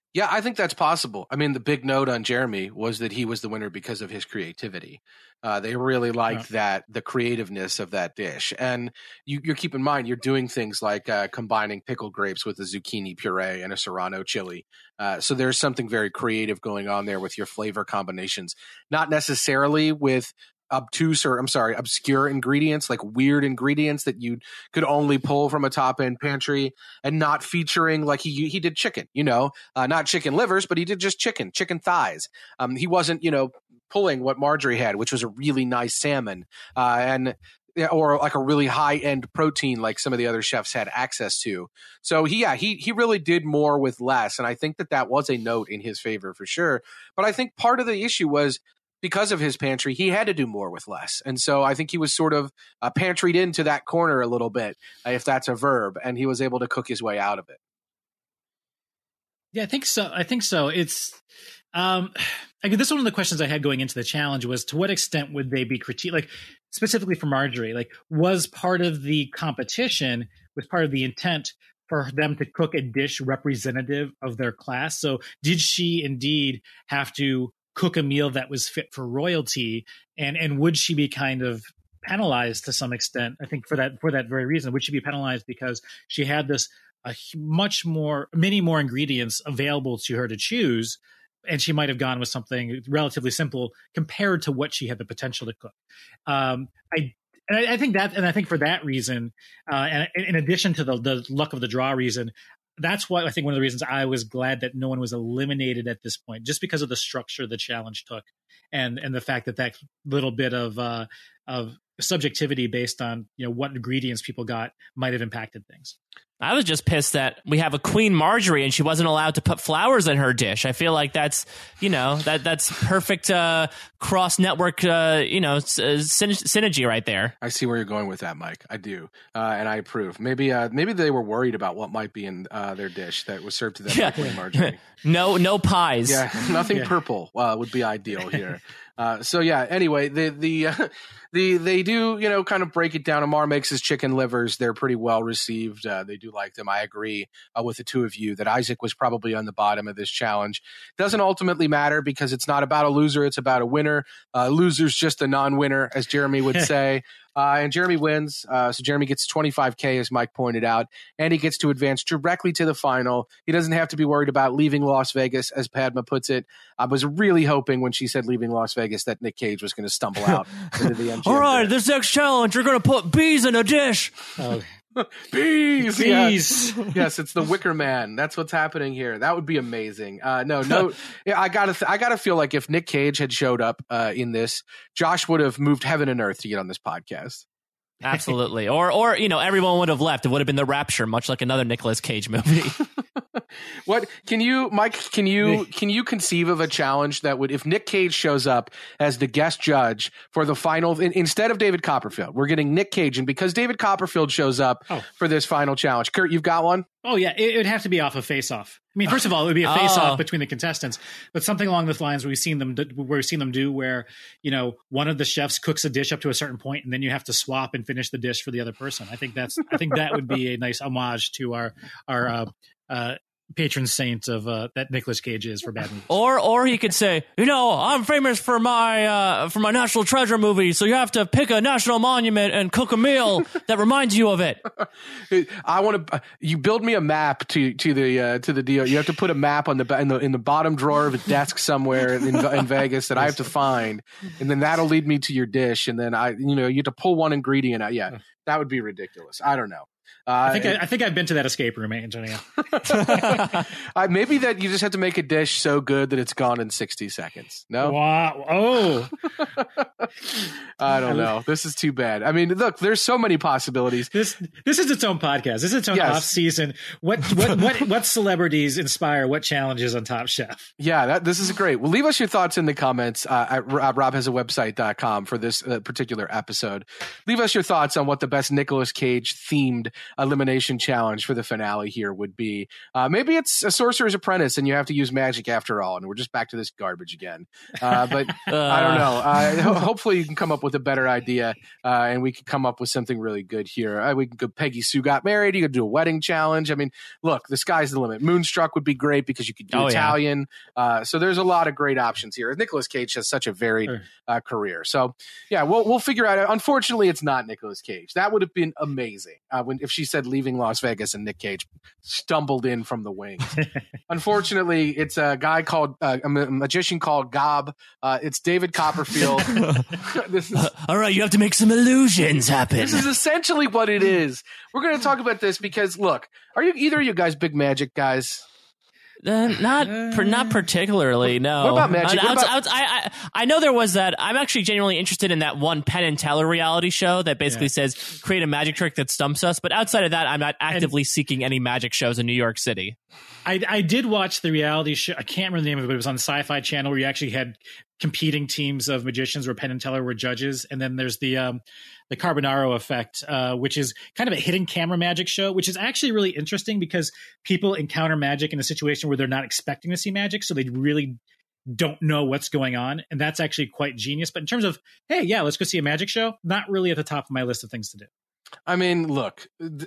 Yeah, I think that's possible. I mean, the big note on Jeremy was that he was the winner because of his creativity. Uh, they really liked yeah. that, the creativeness of that dish. And you, you keep in mind, you're doing things like uh, combining pickled grapes with a zucchini puree and a serrano chili. Uh, so there's something very creative going on there with your flavor combinations, not necessarily with obtuse or I'm sorry, obscure ingredients, like weird ingredients that you could only pull from a top end pantry, and not featuring like he he did chicken, you know, uh, not chicken livers, but he did just chicken, chicken thighs. Um, he wasn't, you know, pulling what Marjorie had, which was a really nice salmon, uh, and or like a really high end protein, like some of the other chefs had access to. So he, yeah, he he really did more with less, and I think that that was a note in his favor for sure. But I think part of the issue was, because of his pantry, he had to do more with less. And so I think he was sort of uh, pantryed into that corner a little bit, uh, if that's a verb, and he was able to cook his way out of it. Yeah, I think so. I think so. It's, um, I mean, this is one of the questions I had going into the challenge was, to what extent would they be critiqued? Like, specifically for Marjorie, like, was part of the competition, was part of the intent for them to cook a dish representative of their class? So did she indeed have to cook a meal that was fit for royalty, and and would she be kind of penalized to some extent? I think for that for that very reason, would she be penalized because she had this a much more many more ingredients available to her to choose, and she might have gone with something relatively simple compared to what she had the potential to cook. Um, I and I, I think that, and I think for that reason, uh, and in addition to the the luck of the draw reason, that's why I think one of the reasons I was glad that no one was eliminated at this point, just because of the structure the challenge took, and and the fact that that little bit of uh, of subjectivity based on, you know, what ingredients people got might have impacted things. I was just pissed that we have a Queen Marjorie and she wasn't allowed to put flowers in her dish. I feel like that's, you know, that that's perfect uh, cross network, uh, you know, synergy right there. I see where you're going with that, Mike. I do, uh, and I approve. Maybe uh, maybe they were worried about what might be in uh, their dish that was served to them yeah. by Queen Marjorie. no, no pies. Yeah, nothing yeah. purple uh, would be ideal here. Uh, so yeah. Anyway, the the uh, the they do, you know, kind of break it down. Amar makes his chicken livers. They're pretty well received. Uh, they do like them. I agree uh, with the two of you that Isaac was probably on the bottom of this challenge. Doesn't ultimately matter because it's not about a loser. It's about a winner. Uh, loser's just a non-winner, as Jeremy would say. Uh, and Jeremy wins. Uh, so Jeremy gets twenty-five K, as Mike pointed out, and he gets to advance directly to the final. He doesn't have to be worried about leaving Las Vegas, as Padma puts it. I was really hoping when she said leaving Las Vegas that Nick Cage was going to stumble out into the M G M. All right, this next challenge, you're going to put bees in a dish. Oh. Bees, bees. Yes. yes, it's the Wicker Man. That's what's happening here. That would be amazing. Uh, no, no, I gotta, th- I gotta feel like if Nick Cage had showed up uh, in this, Josh would have moved heaven and earth to get on this podcast. Absolutely, or, or you know, everyone would have left. It would have been The Rapture, much like another Nicolas Cage movie. What can you, Mike? Can you can you conceive of a challenge that would, if Nick Cage shows up as the guest judge for the final in, instead of David Copperfield, we're getting Nick Cage, and because David Copperfield shows up oh. for this final challenge, Kurt, you've got one? Oh yeah, it would have to be off of Face Off. I mean, first of all, it would be a face off oh. between the contestants, but something along the lines where we've seen them, where we've seen them do, where, you know, one of the chefs cooks a dish up to a certain point, and then you have to swap and finish the dish for the other person. I think that's, I think that would be a nice homage to our our uh, uh, patron saint of uh, that Nicolas Cage is for bad movies. Or or he could say, you know, I'm famous for my uh, for my National Treasure movie, so you have to pick a national monument and cook a meal that reminds you of it. I want to. You build me a map to to the uh, to the deal. You have to put a map on the in the in the bottom drawer of a desk somewhere in, in Vegas that I have to find, and then that'll lead me to your dish. And then I, you know, you have to pull one ingredient out. Yeah, that would be ridiculous. I don't know. Uh, I think I, I think I've been to that escape room, Antonio. uh, maybe that you just have to make a dish so good that it's gone in sixty seconds. No, wow. Oh, I don't know. This is too bad. I mean, look, there's so many possibilities. This this is its own podcast. This is its own yes. off season. What what what what celebrities inspire what challenges on Top Chef? Yeah, that, this is great. Well, leave us your thoughts in the comments. Uh, at rob has a website dot com for this uh, particular episode. Leave us your thoughts on what the best Nicolas Cage themed elimination challenge for the finale here would be. Uh, maybe it's a Sorcerer's Apprentice and you have to use magic after all, and we're just back to this garbage again. Uh, but uh, I don't know. Uh, ho- hopefully you can come up with a better idea, uh, and we can come up with something really good here. Uh, we can go Peggy Sue got married. You could do a wedding challenge. I mean, look, the sky's the limit. Moonstruck would be great because you could do oh, Italian. Yeah. Uh, so there's a lot of great options here. Nicolas Cage has such a varied sure. uh, career. So yeah, we'll we'll figure out. Unfortunately, it's not Nicolas Cage. That would have been amazing uh, when if she said leaving Las Vegas and Nick Cage stumbled in from the wings. Unfortunately, it's a guy called uh, a magician called Gob. Uh, it's David Copperfield. This is, uh, all right, you have to make some illusions happen. This is essentially what it is. We're going to talk about this because look, are you either of you guys big magic guys? Uh, not per, not particularly, no. What about magic? I, What about- I, I, I know there was that. I'm actually genuinely interested in that one Penn and Teller reality show that basically Yeah. says create a magic trick that stumps us. But outside of that, I'm not actively and, seeking any magic shows in New York City. I, I did watch the reality show. I can't remember the name of it, but it was on the Sci-Fi Channel where you actually had competing teams of magicians where Penn and Teller were judges. And then there's the um, the Carbonaro Effect, uh, which is kind of a hidden camera magic show, which is actually really interesting because people encounter magic in a situation where they're not expecting to see magic. So they really don't know what's going on. And that's actually quite genius. But in terms of, hey, yeah, let's go see a magic show, not really at the top of my list of things to do. I mean, look,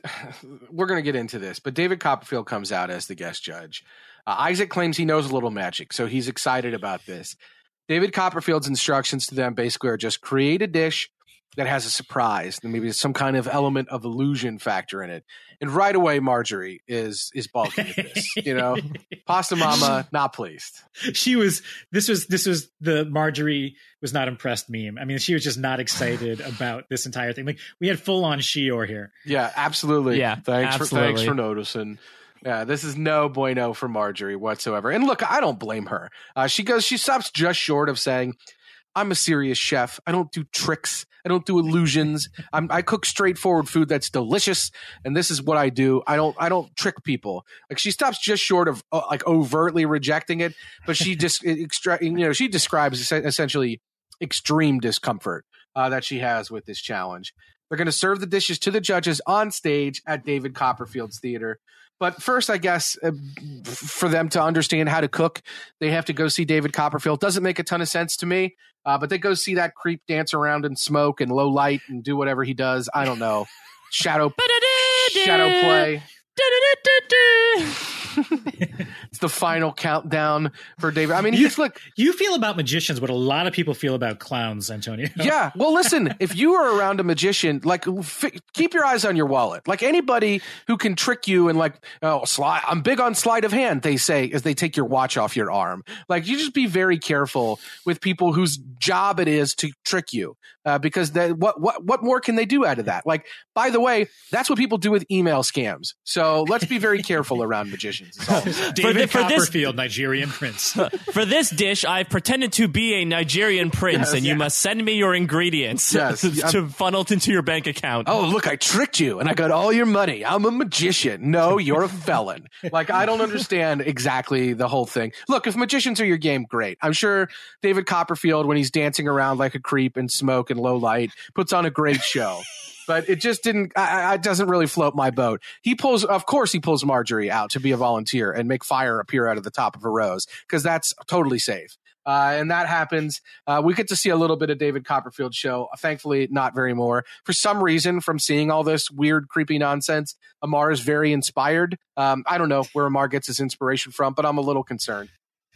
we're going to get into this, but David Copperfield comes out as the guest judge. Uh, Isaac claims he knows a little magic, so he's excited about this. David Copperfield's instructions to them basically are just create a dish that has a surprise, and maybe some kind of element of illusion factor in it. And right away, Marjorie is is balking at this. You know, Pasta Mama not pleased. She was. This was. This was the Marjorie was not impressed meme. I mean, she was just not excited about this entire thing. Like we had full on Shior here. Yeah, absolutely. Yeah, thanks absolutely. for thanks for noticing. Yeah, this is no bueno for Marjorie whatsoever. And look, I don't blame her. Uh, she goes. She stops just short of saying, I'm a serious chef. I don't do tricks. I don't do illusions. I'm, I cook straightforward food that's delicious, and this is what I do. I don't. I don't trick people. Like she stops just short of uh, like overtly rejecting it, but she just extra. You know, she describes essentially extreme discomfort uh, that she has with this challenge. They're going to serve the dishes to the judges on stage at David Copperfield's theater. But first, I guess, uh, for them to understand how to cook, they have to go see David Copperfield. Doesn't make a ton of sense to me, uh, but they go see that creep dance around and smoke and low light and do whatever he does. I don't know. Shadow, shadow play. It's the final countdown for David. I mean, you, he's like, you feel about magicians what a lot of people feel about clowns, Antonio. Yeah. Well, listen, if you are around a magician, like f- keep your eyes on your wallet. Like anybody who can trick you and like, oh, slide, I'm big on sleight of hand, they say, as they take your watch off your arm. Like you just be very careful with people whose job it is to trick you. Uh, because that, what, what, what more can they do out of that? Like, by the way, that's what people do with email scams. So let's be very careful around magicians. David the, Copperfield, this, Nigerian prince. For this dish, I've pretended to be a Nigerian prince, yes, and yeah. you must send me your ingredients yes, to funnel into your bank account. Oh, look, I tricked you, and I got all your money. I'm a magician. No, you're a felon. Like, I don't understand exactly the whole thing. Look, if magicians are your game, great. I'm sure David Copperfield, when he's dancing around like a creep in smoke and low light, puts on a great show. But it just didn't, I, it doesn't really float my boat. He pulls, of course, he pulls Marjorie out to be a volunteer and make fire appear out of the top of a rose, because that's totally safe. Uh, and that happens. Uh, we get to see a little bit of David Copperfield's show. Thankfully, not very more. For some reason, from seeing all this weird, creepy nonsense, Amar is very inspired. Um, I don't know where Amar gets his inspiration from, but I'm a little concerned.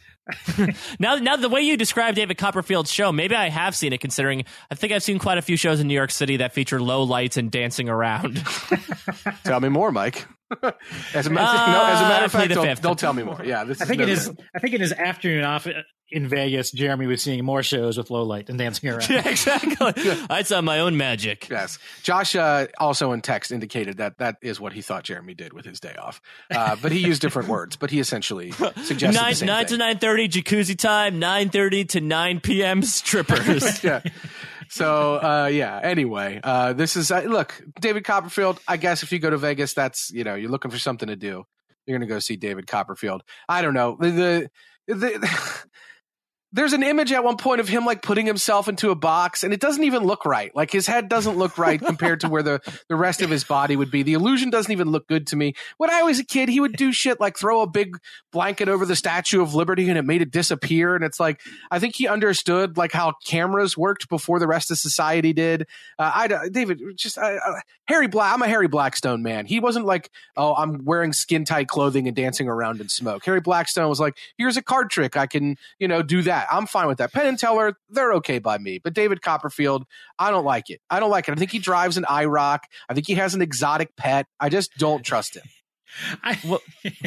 now, now the way you describe David Copperfield's show, maybe I have seen it, considering I think I've seen quite a few shows in New York City that feature low lights and dancing around. Tell me more, Mike. as, a, uh, no, as a matter of fact, don't, fifth. don't tell me more. Yeah, this I is think no it is. good. I think in his afternoon off in Vegas, Jeremy was seeing more shows with low light and dancing around. Yeah, exactly. I saw my own magic. Yes. Josh uh, also in text indicated that that is what he thought Jeremy did with his day off. Uh, but he used different words, but he essentially suggested nine, the same nine thing. to nine thirty jacuzzi time, nine thirty to nine p.m. strippers. Yeah. So, uh, yeah, anyway, uh, this is, uh, look, David Copperfield, I guess if you go to Vegas, that's, you know, you're looking for something to do. You're going to go see David Copperfield. I don't know. The, the, the there's an image at one point of him like putting himself into a box, and it doesn't even look right. Like his head doesn't look right compared to where the, the rest of his body would be. The illusion doesn't even look good to me. When I was a kid, he would do shit like throw a big blanket over the Statue of Liberty and it made it disappear. And it's like, I think he understood like how cameras worked before the rest of society did. Uh, I, David, just uh, uh, Harry Black. I'm a Harry Blackstone man. He wasn't like, oh, I'm wearing skin tight clothing and dancing around in smoke. Harry Blackstone was like, here's a card trick. I can, you know, do that. I'm fine with that. Penn and Teller, they're okay by me. But David Copperfield, I don't like it. I don't like it. I think he drives an I ROC. I think he has an exotic pet. I just don't trust him. I, well,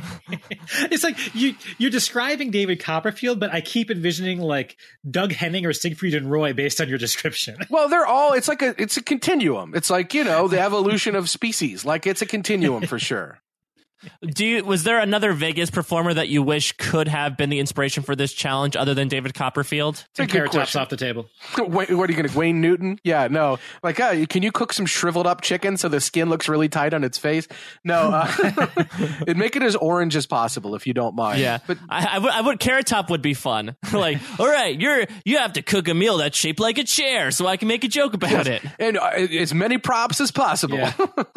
it's like you, you're describing David Copperfield, but I keep envisioning like Doug Henning or Siegfried and Roy based on your description. Well, they're all, it's like a, it's a continuum. It's like, you know, the evolution of species. Like it's a continuum for sure. Do you, was there another Vegas performer that you wish could have been the inspiration for this challenge other than David Copperfield? And Carrot Top's off the table. Wait, what are you going to, Wayne Newton? Yeah, no. Like, uh, can you cook some shriveled up chicken so the skin looks really tight on its face? No. Uh, it'd make it as orange as possible if you don't mind. Yeah, but I, I would. I would. Carrot Top would be fun. Like, all right, you're you have to cook a meal that's shaped like a chair, so I can make a joke about yes. it. And uh, as many props as possible. Yeah.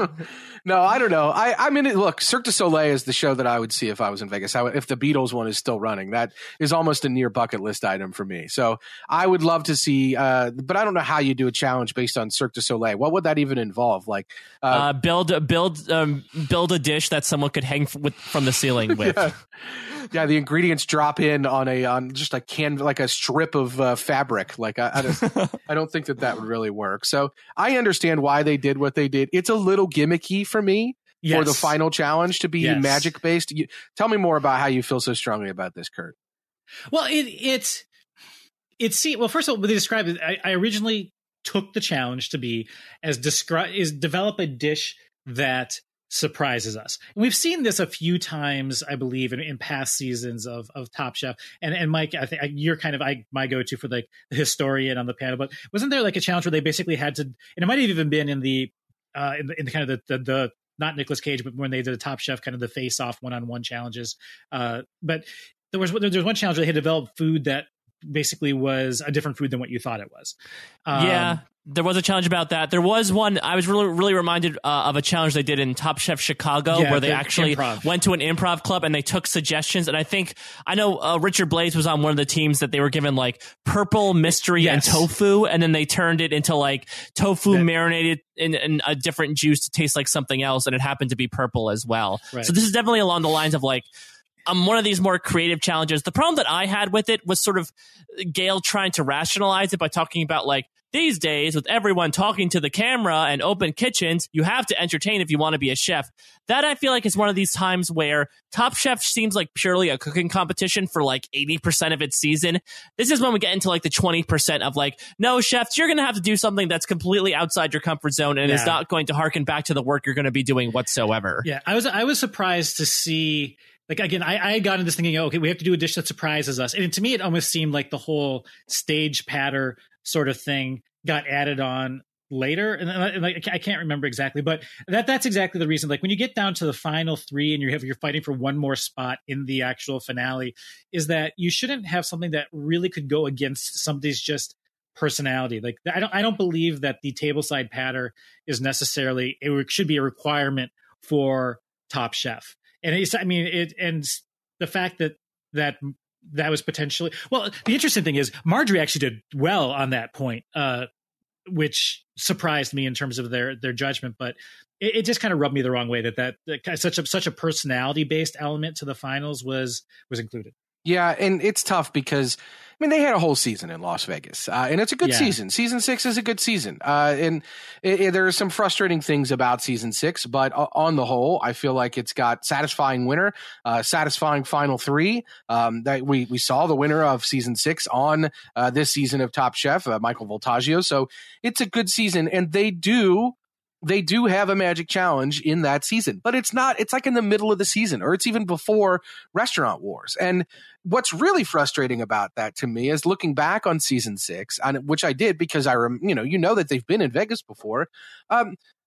No, I don't know. I, I mean, look, Cirque du Soleil is the show that I would see if I was in Vegas. I would, if the Beatles one is still running, that is almost a near bucket list item for me. So I would love to see, uh, but I don't know how you do a challenge based on Cirque du Soleil. What would that even involve? Like uh, uh, build, build, um, build a dish that someone could hang f- with, from the ceiling with. Yeah. Yeah, the ingredients drop in on a on just a can like a strip of uh, fabric. Like I, I, don't, I don't think that that would really work. So I understand why they did what they did. It's a little gimmicky for me yes. for the final challenge to be yes. magic based. You, tell me more about how you feel so strongly about this, Kurt. Well, it it's it's see. Well, first of all, what they described it, I, I originally took the challenge to be as describe is develop a dish that surprises us. And we've seen this a few times, I believe, in, in past seasons of of Top Chef. And and Mike, I think you're kind of I, my go-to for like the historian on the panel. But wasn't there like a challenge where they basically had to, and it might have even been in the uh, in the, in the kind of the, the the not Nicolas Cage, but when they did the Top Chef, kind of the face-off one-on-one challenges. Uh, but there was there was one challenge where they had developed food that basically was a different food than what you thought it was. Um, yeah. There was a challenge about that. There was one, I was really, really reminded uh, of a challenge they did in Top Chef Chicago yeah, where they actually improv. went to an improv club and they took suggestions. And I think, I know uh, Richard Blais was on one of the teams that they were given like purple, mystery, yes. and tofu. And then they turned it into like tofu that, marinated in, in a different juice to taste like something else. And it happened to be purple as well. Right. So this is definitely along the lines of like, Um, one of these more creative challenges. The problem that I had with it was sort of Gail trying to rationalize it by talking about like, these days, with everyone talking to the camera and open kitchens, you have to entertain if you want to be a chef. That I feel like is one of these times where Top Chef seems like purely a cooking competition for like eighty percent of its season. This is when we get into like the twenty percent of like, no, chefs, you're going to have to do something that's completely outside your comfort zone and yeah. is not going to harken back to the work you're going to be doing whatsoever. Yeah, I was I was surprised to see. Like, again, I, I got into this thinking, okay, we have to do a dish that surprises us. And to me, it almost seemed like the whole stage patter sort of thing got added on later. And, and like, I can't remember exactly, but that that's exactly the reason. Like when you get down to the final three and you have, you're fighting for one more spot in the actual finale, is that you shouldn't have something that really could go against somebody's just personality. Like I don't, I don't believe that the tableside patter is necessarily, it should be a requirement for Top Chef. And it's, I mean, it, and the fact that that that was potentially, well, the interesting thing is Marjorie actually did well on that point, uh, which surprised me in terms of their their judgment. But it, it just kind of rubbed me the wrong way that that, that such a such a personality based element to the finals was was included. Yeah, and it's tough because, I mean, they had a whole season in Las Vegas, uh, and it's a good yeah. season. Season six is a good season. Uh, and it, it, there are some frustrating things about season six, but uh, on the whole, I feel like it's got satisfying winner, uh, satisfying final three. Um, that we, we saw the winner of season six on uh, this season of Top Chef, uh, Michael Voltaggio. So it's a good season, and they do They do have a magic challenge in that season, but it's not, it's like in the middle of the season, or it's even before Restaurant Wars. And what's really frustrating about that to me is looking back on season six, on which I did because I, rem, you know, you know that they've been in Vegas before. Um,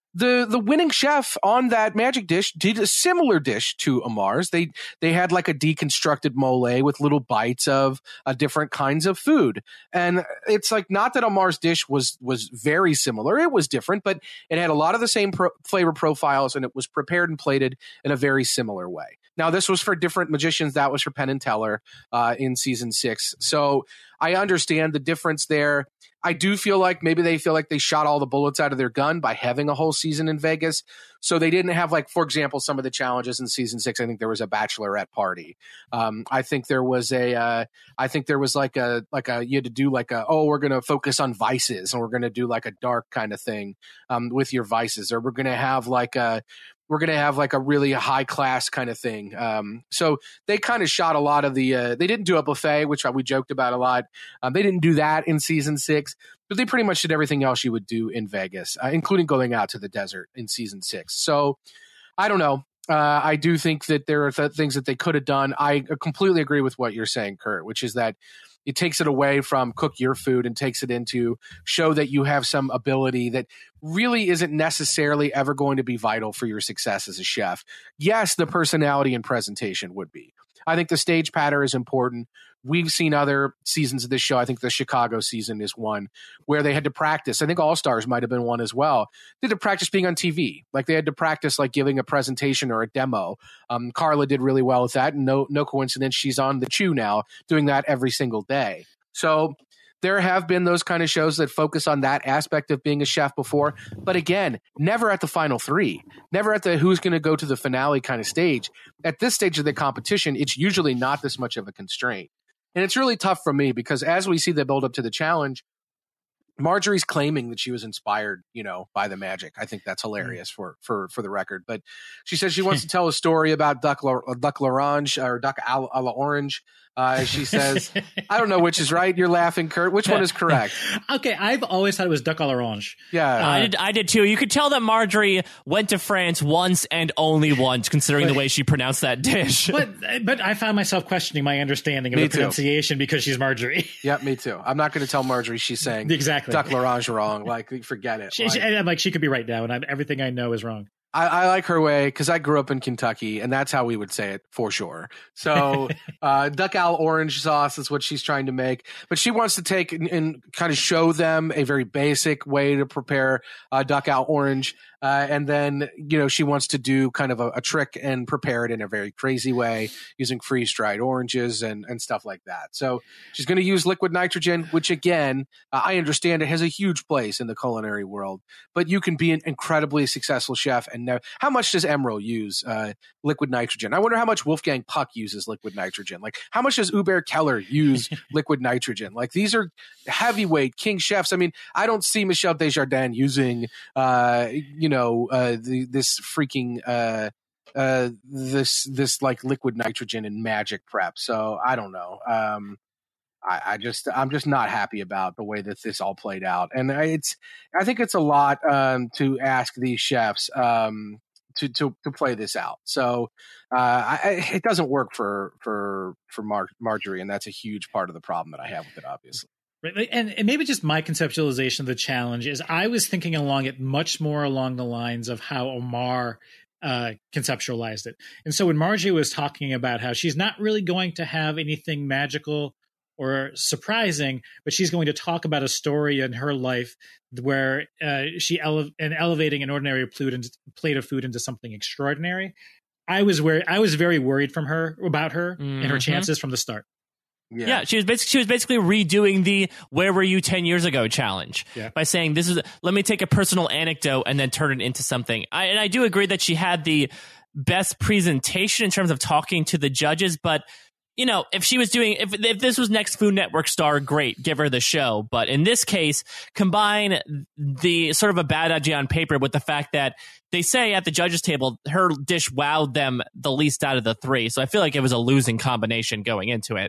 the the winning chef on that magic dish did a similar dish to Amar's. They they had like a deconstructed mole with little bites of uh, different kinds of food. And it's like, not that Amar's dish was was very similar. It was different, but it had a lot of the same pro- flavor profiles, and it was prepared and plated in a very similar way. Now, this was for different magicians. That was for Penn and Teller uh, in season six. So I understand the difference there. I do feel like maybe they feel like they shot all the bullets out of their gun by having a whole season in Vegas. So they didn't have, like, for example, some of the challenges in season six. I think there was a bachelorette party. Um, I think there was a, uh, I think there was like a, like a, you had to do like a, oh, we're going to focus on vices, and we're going to do like a dark kind of thing um, with your vices, or we're going to have like a, we're going to have like a really high class kind of thing. Um, so they kind of shot a lot of the, uh, they didn't do a buffet, which we joked about a lot. Um, they didn't do that in season six, but they pretty much did everything else you would do in Vegas, uh, including going out to the desert in season six. So I don't know. Uh, I do think that there are th- things that they could have done. I completely agree with what you're saying, Kurt, which is that it takes it away from cook your food and takes it into show that you have some ability that really isn't necessarily ever going to be vital for your success as a chef. Yes, the personality and presentation would be. I think the stage patter is important. We've seen other seasons of this show. I think the Chicago season is one where they had to practice. I think All Stars might have been one as well. They had to practice being on T V. Like they had to practice like giving a presentation or a demo. Um, Carla did really well with that. And no, no coincidence, she's on The Chew now doing that every single day. So there have been those kind of shows that focus on that aspect of being a chef before. But again, never at the final three, never at the who's going to go to the finale kind of stage. At this stage of the competition, it's usually not this much of a constraint. And it's really tough for me because as we see the build up to the challenge, Marjorie's claiming that she was inspired, you know, by the magic. I think that's hilarious for for for the record. But she says she wants to tell a story about Duck La, Duck L'Orange or Duck a la Orange. Uh, she says, I don't know which is right. You're laughing, Kurt. Which one is correct? Okay, I've always thought it was Duck à l'Orange. Yeah. Uh, I did I did too. You could tell that Marjorie went to France once and only once, considering but, the way she pronounced that dish. But but I found myself questioning my understanding of me the too. pronunciation because she's Marjorie. Yeah, me too. I'm not going to tell Marjorie she's saying exactly Duck L'Orange wrong. Like, forget it. She, like, she, I'm like, she could be right now, and I'm, everything I know is wrong. I, I like her way because I grew up in Kentucky, and that's how we would say it for sure. So uh, Duck Al Orange sauce is what she's trying to make. But she wants to take and, and kind of show them a very basic way to prepare uh, Duck Al Orange. Uh, and then, you know, she wants to do kind of a, a trick and prepare it in a very crazy way using freeze-dried oranges and, and stuff like that. So she's going to use liquid nitrogen, which, again, uh, I understand it has a huge place in the culinary world. But you can be an incredibly successful chef and never. How much does Emeril use uh, liquid nitrogen? I wonder how much Wolfgang Puck uses liquid nitrogen. Like, how much does Hubert Keller use liquid nitrogen? Like, these are heavyweight king chefs. I mean, I don't see Michel Desjardins using, uh, you know, uh, the, this freaking, uh, uh, this, this like liquid nitrogen and magic prep. So I don't know. Um, I, I just, I'm just not happy about the way that this all played out. And it's, I think it's a lot, um, to ask these chefs, um, to, to, to play this out. So, uh, I, it doesn't work for, for, for Mar- Marjorie. And that's a huge part of the problem that I have with it, obviously. Right. And, and maybe just my conceptualization of the challenge is I was thinking along it much more along the lines of how Omar uh, conceptualized it. And so when Marjorie was talking about how she's not really going to have anything magical or surprising, but she's going to talk about a story in her life where uh, she ele- and elevating an ordinary plate, into, plate of food into something extraordinary. I was where I was very worried from her about her mm-hmm. and her chances from the start. Yeah. yeah, she was basically she was basically redoing the "Where were you ten years ago?" challenge yeah. by saying, "This is let me take a personal anecdote and then turn it into something." I, and I do agree that she had the best presentation in terms of talking to the judges, but you know, if she was doing if if this was next Food Network star, great, give her the show. But in this case, combine the sort of a bad idea on paper with the fact that they say at the judges table her dish wowed them the least out of the three. So I feel like it was a losing combination going into it.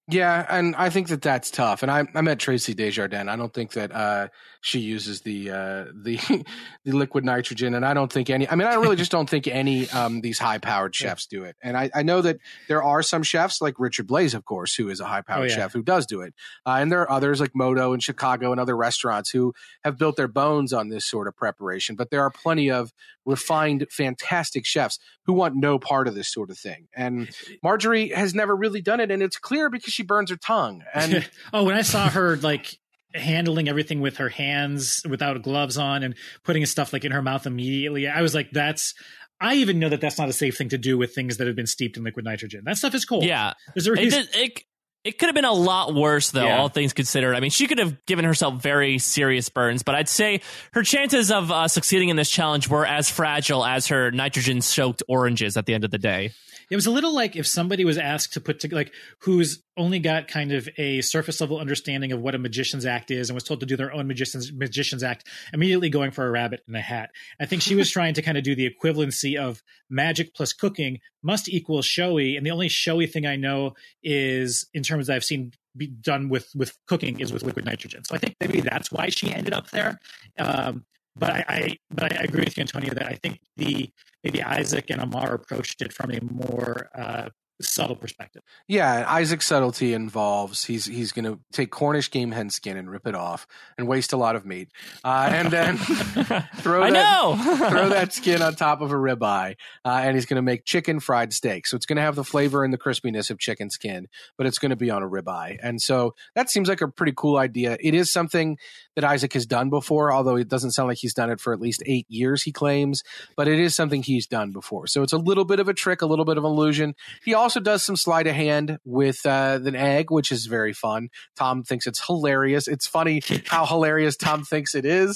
Yeah, and I think that that's tough. And I, I met Tracy Desjardins. I don't think that uh, she uses the uh, the the liquid nitrogen, and I don't think any. I mean, I really just don't think any um, these high powered chefs do it. And I, I know that there are some chefs like Richard Blaze, of course, who is a high powered oh, yeah. chef who does do it, uh, and there are others like Moto in Chicago and other restaurants who have built their bones on this sort of preparation. But there are plenty of refined, fantastic chefs who want no part of this sort of thing. And Marjorie has never really done it, and it's clear because she burns her tongue. And oh, when I saw her like handling everything with her hands without gloves on and putting stuff like in her mouth immediately, I was like, that's I even know that that's not a safe thing to do with things that have been steeped in liquid nitrogen. That stuff is cold. Yeah. There's a reason. It, it, it could have been a lot worse, though, yeah. all things considered. I mean, she could have given herself very serious burns, but I'd say her chances of uh, succeeding in this challenge were as fragile as her nitrogen-soaked oranges at the end of the day. It was a little like if somebody was asked to put to like who's only got kind of a surface level understanding of what a magician's act is and was told to do their own magician's magician's act, immediately going for a rabbit in a hat. I think she was trying to kind of do the equivalency of magic plus cooking must equal showy, and the only showy thing I know is in terms that I've seen be done with with cooking is with liquid nitrogen. So I think maybe that's why she ended up there. Um, But I, I, but I agree with you, Antonio, that I think the maybe Isaac and Amar approached it from a more uh, subtle perspective. Yeah, Isaac's subtlety involves he's he's going to take Cornish game hen skin and rip it off and waste a lot of meat, uh, and then throw I that know. throw that skin on top of a ribeye, uh, and he's going to make chicken fried steak. So it's going to have the flavor and the crispiness of chicken skin, but it's going to be on a ribeye. And so that seems like a pretty cool idea. It is something that Isaac has done before, although it doesn't sound like he's done it for at least eight years, he claims, but it is something he's done before. So it's a little bit of a trick, a little bit of an illusion. He also does some sleight of hand with uh, an egg, which is very fun. Tom thinks it's hilarious. It's funny how hilarious Tom thinks it is.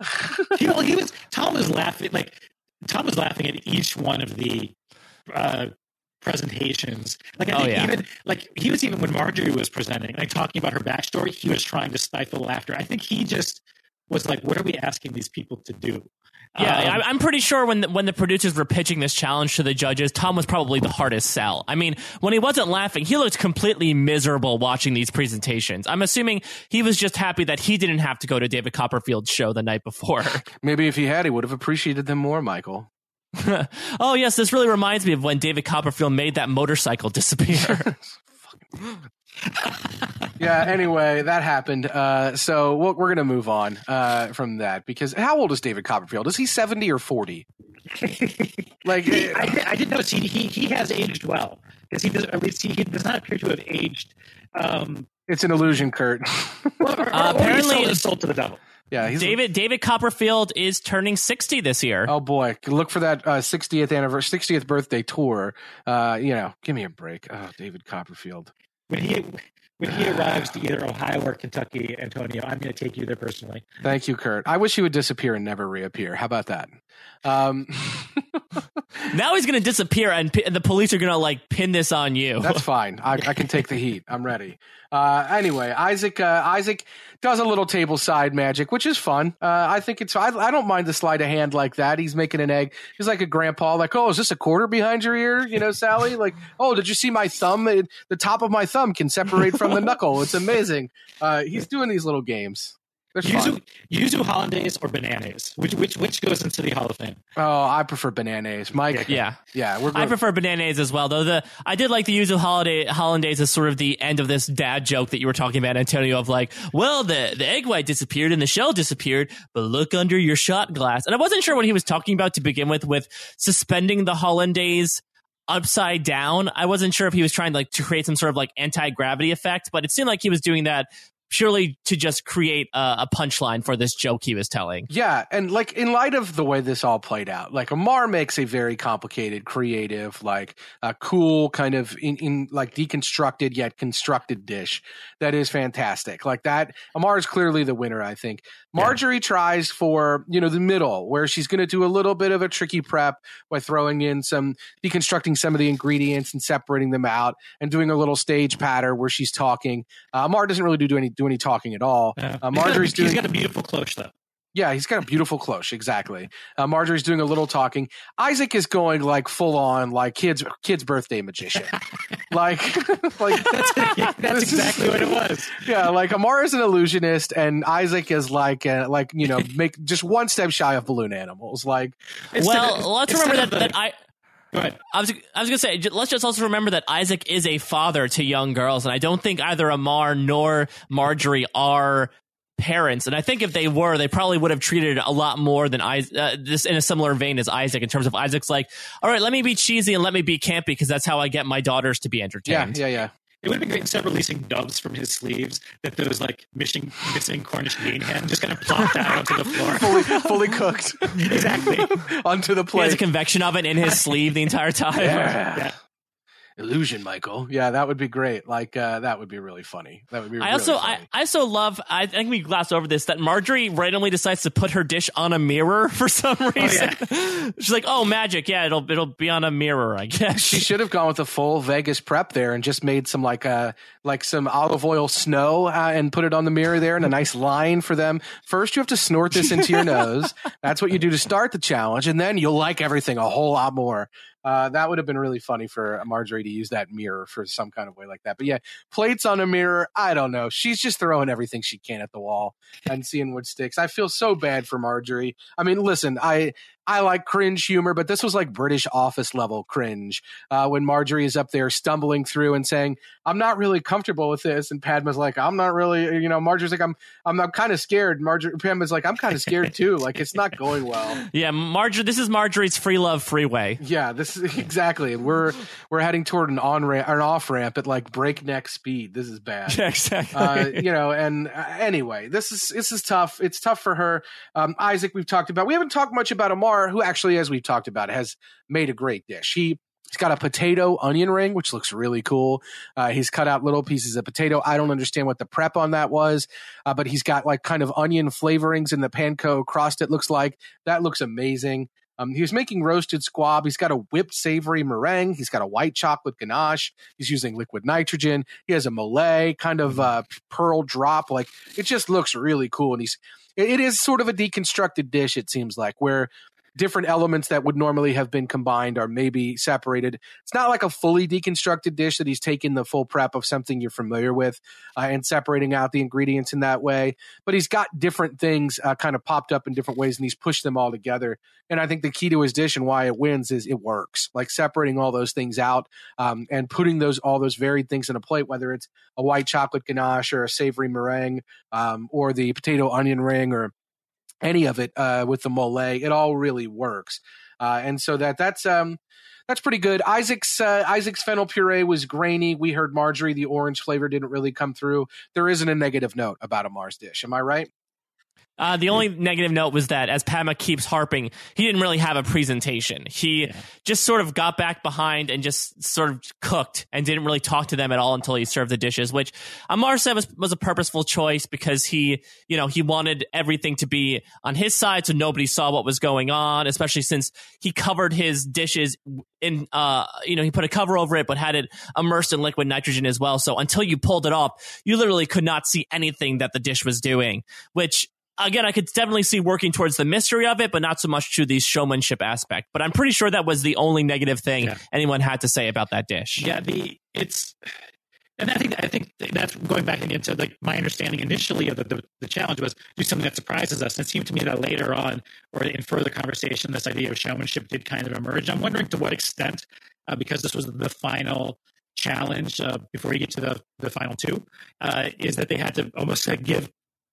you know, he was Tom was laughing like Tom was laughing at each one of the uh, presentations. Like I oh, think yeah. even like he was even when Marjorie was presenting, like talking about her backstory, he was trying to stifle laughter. I think he just was like, "What are we asking these people to do?" Yeah, um, I'm pretty sure when the, when the producers were pitching this challenge to the judges, Tom was probably the hardest sell. I mean, when he wasn't laughing, he looked completely miserable watching these presentations. I'm assuming he was just happy that he didn't have to go to David Copperfield's show the night before. Maybe if he had, he would have appreciated them more, Michael. Oh, yes, this really reminds me of when David Copperfield made that motorcycle disappear. Yeah, anyway, that happened. Uh, so we're, we're going to move on uh, from that because how old is David Copperfield? Is he seventy or forty? Like, he, I, I didn't notice he, he he has aged well because he does at least he, he does not appear to have aged. Um, it's an illusion, Kurt. or, or, uh, or apparently, he sold, sold to the devil. Yeah, he's David David Copperfield is turning sixty this year. Oh boy, look for that uh, sixtieth anniversary, sixtieth birthday tour. Uh, you know, give me a break. Oh, David Copperfield. When he when he arrives to either Ohio or Kentucky, Antonio, I'm going to take you there personally. Thank you, Kurt. I wish he would disappear and never reappear. How about that? Um, now he's going to disappear, and p- the police are going to like pin this on you. That's fine. I, I can take the heat. I'm ready. Uh, anyway, Isaac uh, Isaac does a little table side magic, which is fun. Uh, I think it's. I, I don't mind the sleight of hand like that. He's making an egg. He's like a grandpa. Like, oh, is this a quarter behind your ear? You know, Sally. Like, oh, did you see my thumb? It, the top of my thumb can separate from the knuckle. It's amazing. Uh, he's doing these little games. Yuzu, yuzu hollandaise or bananas? Which which which goes into the Hall of Fame? Oh, I prefer bananas, Mike. Yeah, yeah. We're I prefer bananas as well. Though the I did like the yuzu holiday hollandaise as sort of the end of this dad joke that you were talking about, Antonio. Of like, well, the the egg white disappeared and the shell disappeared, but look under your shot glass. And I wasn't sure what he was talking about to begin with, with suspending the hollandaise upside down. I wasn't sure if he was trying to like to create some sort of like anti-gravity effect, but it seemed like he was doing that purely to just create a, a punchline for this joke he was telling. Yeah, and like in light of the way this all played out, like Amar makes a very complicated, creative, like a uh, cool kind of in, in like deconstructed yet constructed dish that is fantastic. Like that, Amar is clearly the winner, I think. Marjorie yeah. tries for, you know, the middle where she's going to do a little bit of a tricky prep by throwing in some, deconstructing some of the ingredients and separating them out and doing a little stage patter where she's talking. Uh, Amar doesn't really do, do any do any talking at all. Yeah. Uh, Marjorie's he's got, doing. He's got a beautiful cloche though. Yeah, he's got a beautiful cloche. Exactly. Uh, Marjorie's doing a little talking. Isaac is going like full on, like kids, kid's birthday magician. like, like that's, yeah, that's exactly is, what it was. Yeah, like Amar is an illusionist, and Isaac is like, uh, like you know, make just one step shy of balloon animals. Like, well, let's remember that, the, that I. Go ahead. I was I was gonna say, let's just also remember that Isaac is a father to young girls, and I don't think either Amar nor Marjorie are parents. And I think if they were, they probably would have treated it a lot more than I uh, this in a similar vein as Isaac, in terms of Isaac's like, all right, let me be cheesy and let me be campy because that's how I get my daughters to be entertained. Yeah, yeah, yeah. It would have been great instead of releasing doves from his sleeves that those like missing, missing Cornish game hen just kind of plopped out onto the floor. Fully, fully cooked. Exactly. Onto the plate. He has a convection oven in his sleeve the entire time. Yeah. Yeah. Illusion, Michael. Yeah, that would be great. Like uh, that would be really funny. That would be. I really also, funny. I, I also love. I think we glossed over this that Marjorie randomly decides to put her dish on a mirror for some reason. Oh, yeah. She's like, "Oh, magic! Yeah, it'll it'll be on a mirror, I guess." She should have gone with a full Vegas prep there and just made some like uh like some olive oil snow uh, and put it on the mirror there and a nice line for them. First, you have to snort this into your nose. That's what you do to start the challenge, and then you'll like everything a whole lot more. Uh, that would have been really funny for Marjorie to use that mirror for some kind of way like that. But yeah, plates on a mirror, I don't know. She's just throwing everything she can at the wall and seeing what sticks. I feel so bad for Marjorie. I mean, listen, I I like cringe humor, but this was like British Office level cringe uh, when Marjorie is up there stumbling through and saying, I'm not really comfortable with this. And Padma's like, I'm not really, you know, Marjorie's like, I'm I'm, I'm kind of scared. Marjorie, Padma's like, I'm kind of scared too. Like, it's not going well. Yeah, Marjorie, this is Marjorie's free love freeway. Yeah, this is exactly. We're we're heading toward an on ramp or an off ramp at like breakneck speed. This is bad. Yeah, exactly. Uh, you know, and uh, anyway, this is this is tough. It's tough for her. Um, Isaac, we've talked about. We haven't talked much about Amar, who actually, as we've talked about, has made a great dish. He He's got a potato onion ring, which looks really cool. Uh, he's cut out little pieces of potato. I don't understand what the prep on that was, uh, but he's got like kind of onion flavorings in the panko crust. It looks like that looks amazing. Um, he was making roasted squab. He's got a whipped savory meringue. He's got a white chocolate ganache. He's using liquid nitrogen. He has a mole kind of uh, pearl drop. Like it just looks really cool. And he's it, it is sort of a deconstructed dish. It seems like where different elements that would normally have been combined are maybe separated. It's not like a fully deconstructed dish that he's taking the full prep of something you're familiar with uh, and separating out the ingredients in that way. But he's got different things uh, kind of popped up in different ways, and he's pushed them all together. And I think the key to his dish and why it wins is it works. Like separating all those things out um, and putting those all those varied things in a plate, whether it's a white chocolate ganache or a savory meringue um, or the potato onion ring or any of it uh, with the mole, it all really works. Uh, and so that that's um, that's pretty good. Isaac's uh, Isaac's fennel puree was grainy. We heard Marjorie, the orange flavor didn't really come through. There isn't a negative note about Amar's dish. Am I right? Uh, the only negative note was that, as Padma keeps harping, he didn't really have a presentation. He yeah. just sort of got back behind and just sort of cooked and didn't really talk to them at all until he served the dishes, which Amar said was, was a purposeful choice because he, you know, he wanted everything to be on his side so nobody saw what was going on, especially since he covered his dishes in, uh, you know, he put a cover over it but had it immersed in liquid nitrogen as well. So until you pulled it off, you literally could not see anything that the dish was doing, which again, I could definitely see working towards the mystery of it, but not so much to the showmanship aspect. But I'm pretty sure that was the only negative thing yeah. anyone had to say about that dish. Yeah, the it's, and I think I think that's going back again to like my understanding initially of the, the the challenge was do something that surprises us. And it seemed to me that later on, or in further conversation, this idea of showmanship did kind of emerge. I'm wondering to what extent, uh, because this was the final challenge uh, before you get to the the final two, uh, is that they had to almost like give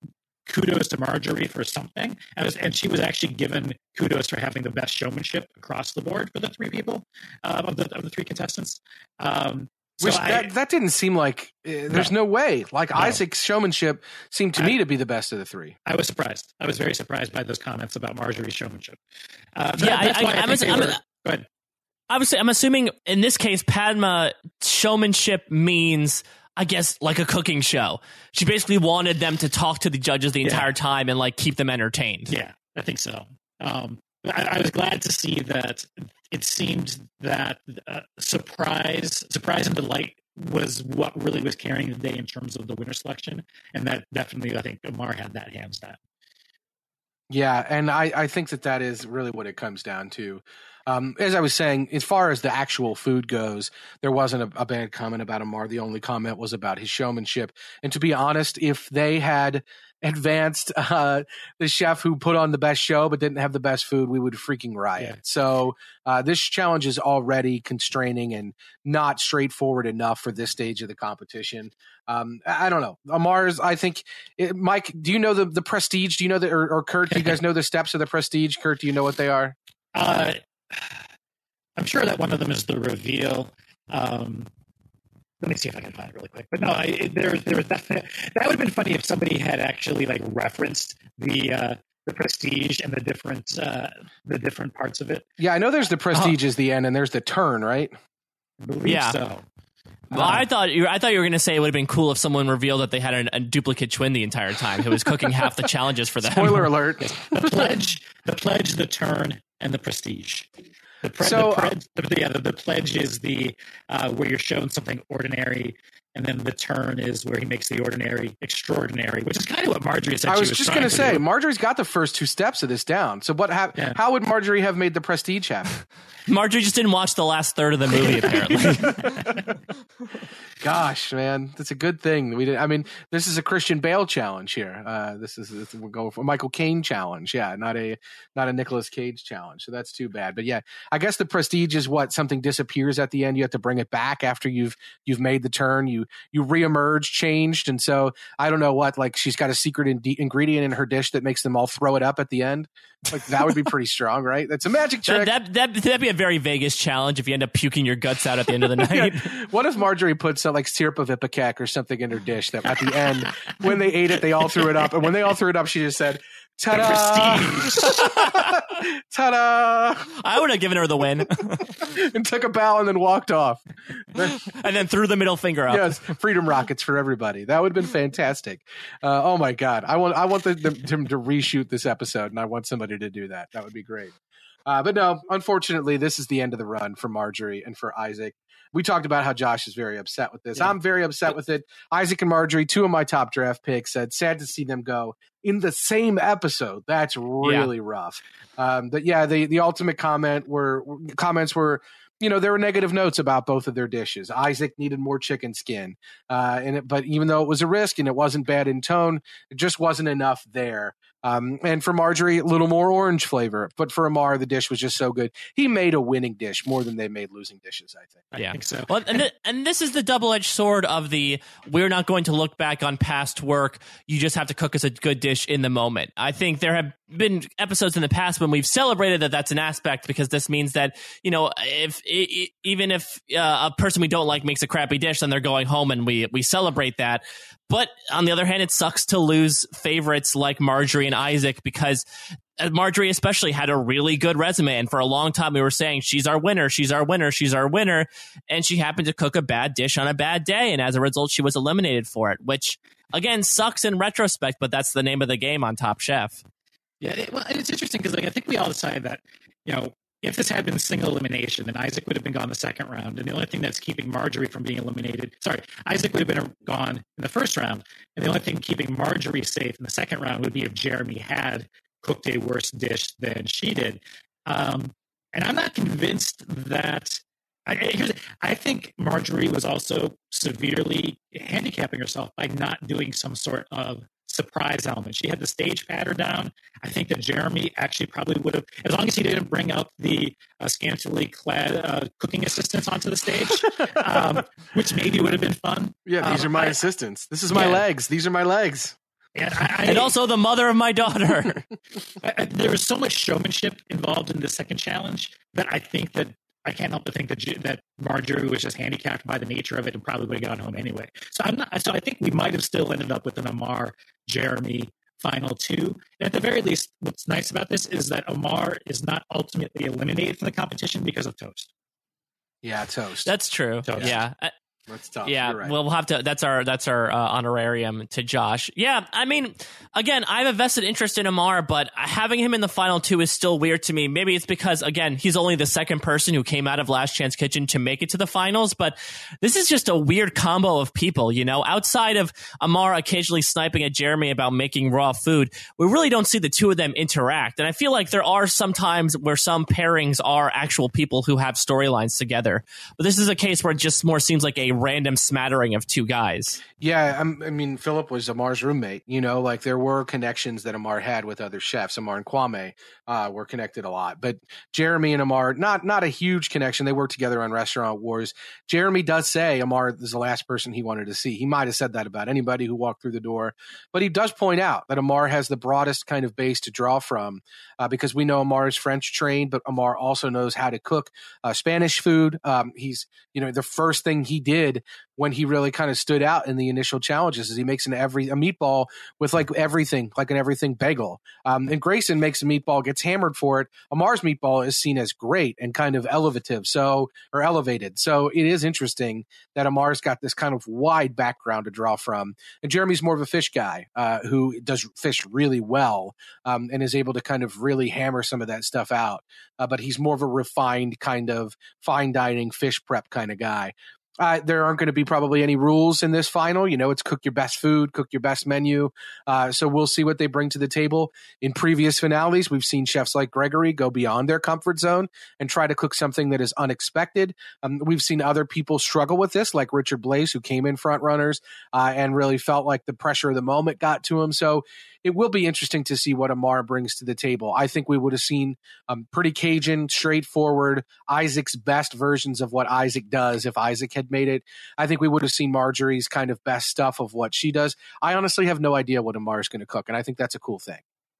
kudos to Marjorie for something, and, was, and she was actually given kudos for having the best showmanship across the board for the three people uh, of the of the three contestants. Um, so Which I, that, that didn't seem like uh, there's no, no way. Like no. Isaac's showmanship seemed to I, me to be the best of the three. I was surprised. I was very surprised by those comments about Marjorie's showmanship. Uh, yeah, that, I, I, I, I was. I'm, were, go ahead. I was. I'm assuming in this case, Padma showmanship means, I guess, like a cooking show. She basically wanted them to talk to the judges the entire yeah. time and like keep them entertained. Yeah, I think so. Um, I, I was glad to see that it seemed that uh, surprise, surprise and delight was what really was carrying the day in terms of the winner selection, and that definitely, I think, Amar had that hands down. Yeah, and I, I think that that is really what it comes down to. Um, as I was saying, as far as the actual food goes, there wasn't a, a bad comment about Amar. The only comment was about his showmanship. And to be honest, if they had advanced uh, the chef who put on the best show but didn't have the best food, we would freaking riot. Yeah. So uh, this challenge is already constraining and not straightforward enough for this stage of the competition. Um, I don't know. Amar's, I think, it, Mike, do you know the, the Prestige? Do you know the, or, or Kurt, do you guys know the steps of the Prestige? Kurt, do you know what they are? Uh, I'm sure that one of them is the reveal. Um, let me see if I can find it really quick. But no, I, there, there was definitely, that would have been funny if somebody had actually like referenced the uh, the Prestige and the different uh, the different parts of it. Yeah, I know there's the Prestige oh. is the end, and there's the turn, right? I believe yeah. so. Well, um, I thought you I thought you were going to say it would have been cool if someone revealed that they had an, a duplicate twin the entire time who was cooking half the challenges for them. Spoiler alert. The pledge, the pledge, the turn, and the Prestige. The, pre- so, the, pledge, the, yeah, the, the pledge is the uh, where you're shown something ordinary, and then the turn is where he makes the ordinary extraordinary, which is kind of what Marjorie said. I was, was just going to say, do. Marjorie's got the first two steps of this down. So what? Ha- yeah. How would Marjorie have made the Prestige happen? Marjorie just didn't watch the last third of the movie, apparently. Gosh, man, that's a good thing. We did. I mean, this is a Christian Bale challenge here. Uh, this is this, we're going for a Michael Caine challenge. Yeah, not a not a Nicolas Cage challenge. So that's too bad. But yeah, I guess the Prestige is what something disappears at the end. You have to bring it back after you've you've made the turn. You you reemerge changed, and so I don't know what. Like she's got a secret in- ingredient in her dish that makes them all throw it up at the end. Like that would be pretty strong, right? That's a magic trick. That, that, that, that'd be a very Vegas challenge if you end up puking your guts out at the end of the night. Yeah. What if Marjorie put some like syrup of ipecac or something in her dish that at the end, when they ate it, they all threw it up. And when they all threw it up, she just said, ta-da! Ta-da! I would have given her the win. And took a bow and then walked off. And then threw the middle finger up. Yes, freedom rockets for everybody. That would have been fantastic. Uh, oh my God. I want I want the, the, them to reshoot this episode, and I want somebody to do that. That would be great. Uh, but no, unfortunately, this is the end of the run for Marjorie and for Isaac. We talked about how Josh is very upset with this. Yeah. I'm very upset with it. Isaac and Marjorie, two of my top draft picks, said sad to see them go in the same episode. That's really yeah. rough. Um, but yeah, the, the ultimate comment were comments were, you know, there were negative notes about both of their dishes. Isaac needed more chicken skin. Uh, and it, but even though it was a risk and it wasn't bad in tone, it just wasn't enough there. Um, and for Marjorie, a little more orange flavor. But for Amar, the dish was just so good. He made a winning dish more than they made losing dishes, I think. Yeah. I think so. Well, and, th- and this is the double-edged sword of the, we're not going to look back on past work. You just have to cook us a good dish in the moment. I think there have been episodes in the past when we've celebrated that that's an aspect, because this means that, you know, if it, even if uh, a person we don't like makes a crappy dish, then they're going home and we we celebrate that. But on the other hand, it sucks to lose favorites like Marjorie and Isaac, because Marjorie especially had a really good resume. And for a long time, we were saying, she's our winner, she's our winner, she's our winner. And she happened to cook a bad dish on a bad day. And as a result, she was eliminated for it, which, again, sucks in retrospect, but that's the name of the game on Top Chef. Yeah, it, well, it's interesting because like, I think we all decided that, you know, if this had been single elimination, then Isaac would have been gone the second round. And the only thing that's keeping Marjorie from being eliminated, sorry, Isaac would have been gone in the first round. And the only thing keeping Marjorie safe in the second round would be if Jeremy had cooked a worse dish than she did. Um, and I'm not convinced that, I, here's, I think Marjorie was also severely handicapping herself by not doing some sort of surprise element. She had the stage pattern down. I think that Jeremy actually probably would have, as long as he didn't bring up the uh, scantily clad uh, cooking assistants onto the stage, um, which maybe would have been fun. Yeah, these um, are my I, assistants. This is my yeah. legs. These are my legs. And, I, and also the mother of my daughter. I, I, there was so much showmanship involved in the second challenge that I think that I can't help but think that that Marjorie was just handicapped by the nature of it and probably would have gone home anyway. So I'm not. So I think we might have still ended up with an Amar Jeremy final two. And at the very least, what's nice about this is that Amar is not ultimately eliminated from the competition because of Toast. Yeah, Toast. That's true. Toast. Yeah. That's tough. Yeah, You're right. well, we'll have to. That's our that's our uh, honorarium to Josh. Yeah, I mean, again, I have a vested interest in Amar, but having him in the final two is still weird to me. Maybe it's because, again, he's only the second person who came out of Last Chance Kitchen to make it to the finals. But this is just a weird combo of people, you know. Outside of Amar occasionally sniping at Jeremy about making raw food, we really don't see the two of them interact. And I feel like there are some times where some pairings are actual people who have storylines together. But this is a case where it just more seems like a random smattering of two guys. Yeah, I'm, I mean, Philip was Amar's roommate. You know, like there were connections that Amar had with other chefs. Amar and Kwame uh, were connected a lot, but Jeremy and Amar, not not a huge connection. They worked together on Restaurant Wars. Jeremy does say Amar is the last person he wanted to see. He might have said that about anybody who walked through the door, but he does point out that Amar has the broadest kind of base to draw from uh, because we know Amar is French trained, but Amar also knows how to cook uh, Spanish food. Um, he's, you know, the first thing he did when he really kind of stood out in the initial challenges is he makes an every a meatball with like everything, like an everything bagel. Um, and Grayson makes a meatball, gets hammered for it. Amar's meatball is seen as great and kind of elevative, so or elevated. So it is interesting that Amar's got this kind of wide background to draw from. And Jeremy's more of a fish guy uh, who does fish really well um, and is able to kind of really hammer some of that stuff out. Uh, but he's more of a refined kind of fine dining fish prep kind of guy. Uh, there aren't going to be probably any rules in this final. You know, it's cook your best food, cook your best menu. Uh, so we'll see what they bring to the table. In previous finales, we've seen chefs like Gregory go beyond their comfort zone and try to cook something that is unexpected. Um, we've seen other people struggle with this, like Richard Blais, who came in front runners uh, and really felt like the pressure of the moment got to him. So it will be interesting to see what Amar brings to the table. I think we would have seen um, pretty Cajun, straightforward, Isaac's best versions of what Isaac does if Isaac had made it. I think we would have seen Marjorie's kind of best stuff of what she does. I honestly have no idea what Amar is going to cook, and I think that's a cool thing.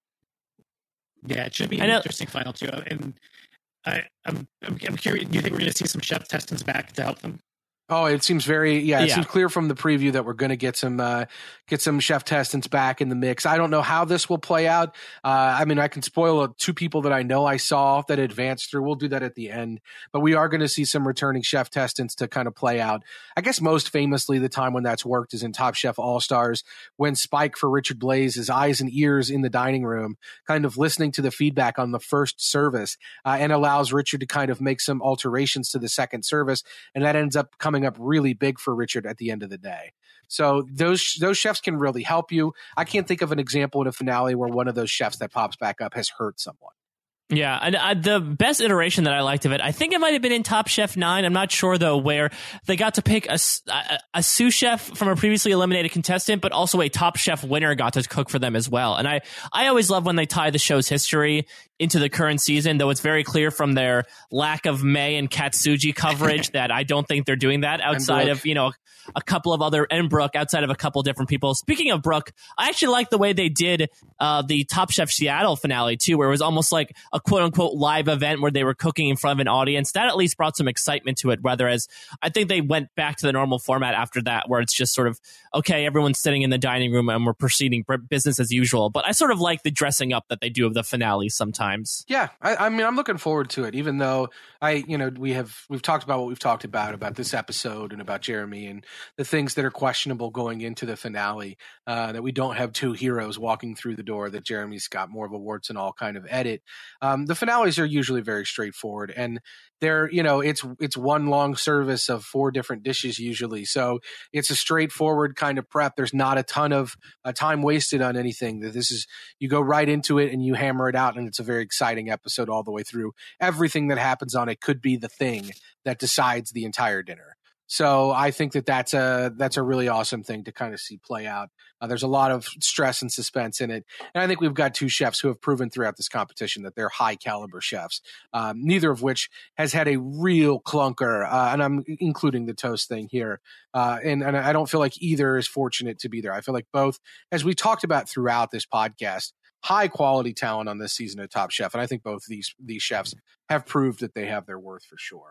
Yeah, it should be an interesting final two. And I, I'm, I'm, I'm curious, do you think we're going to see some chef testants back to help them? Oh, it seems very, yeah, it yeah. seems clear from the preview that we're going to get some, uh, get some chef testants back in the mix. I don't know how this will play out. Uh, I mean, I can spoil uh, two people that I know I saw that advanced through. We'll do that at the end, but we are going to see some returning chef testants to kind of play out. I guess most famously, the time when that's worked is in Top Chef All-Stars, when Spike for Richard Blais is eyes and ears in the dining room, kind of listening to the feedback on the first service, uh, and allows Richard to kind of make some alterations to the second service. And that ends up coming up really big for Richard at the end of the day. So those those chefs can really help you. I can't think of an example in a finale where one of those chefs that pops back up has hurt someone. Yeah, and uh, the best iteration that I liked of it, I think it might have been in Top Chef nine. I'm not sure, though, where they got to pick a, a, a sous chef from a previously eliminated contestant, but also a Top Chef winner got to cook for them as well. And I, I always love when they tie the show's history into the current season, though it's very clear from their lack of May and Katsuji coverage that I don't think they're doing that outside of, you know, a couple of other, and Brooke, outside of a couple different people. Speaking of Brooke, I actually like the way they did uh, the Top Chef Seattle finale, too, where it was almost like a quote-unquote live event where they were cooking in front of an audience. That at least brought some excitement to it, whereas I think they went back to the normal format after that, where it's just sort of, okay, everyone's sitting in the dining room and we're proceeding business as usual. But I sort of like the dressing up that they do of the finale sometimes. Yeah, I, I mean, I'm looking forward to it, even though I, you know, we have, we've talked about what we've talked about, about this episode and about Jeremy and the things that are questionable going into the finale, uh, that we don't have two heroes walking through the door, that Jeremy's got more of a warts and all kind of edit. Um, the finales are usually very straightforward, and they're, you know, it's it's one long service of four different dishes usually, so it's a straightforward kind of prep. There's not a ton of uh, time wasted on anything. That this is, you go right into it and you hammer it out, and it's a very exciting episode all the way through. Everything that happens on it could be the thing that decides the entire dinner. So I think that that's a that's a really awesome thing to kind of see play out. Uh, there's a lot of stress and suspense in it, and I think we've got two chefs who have proven throughout this competition that they're high caliber chefs. Um, neither of which has had a real clunker, uh, and I'm including the toast thing here. Uh, and and I don't feel like either is fortunate to be there. I feel like both, as we talked about throughout this podcast, high quality talent on this season of Top Chef, and I think both these these chefs have proved that they have their worth for sure.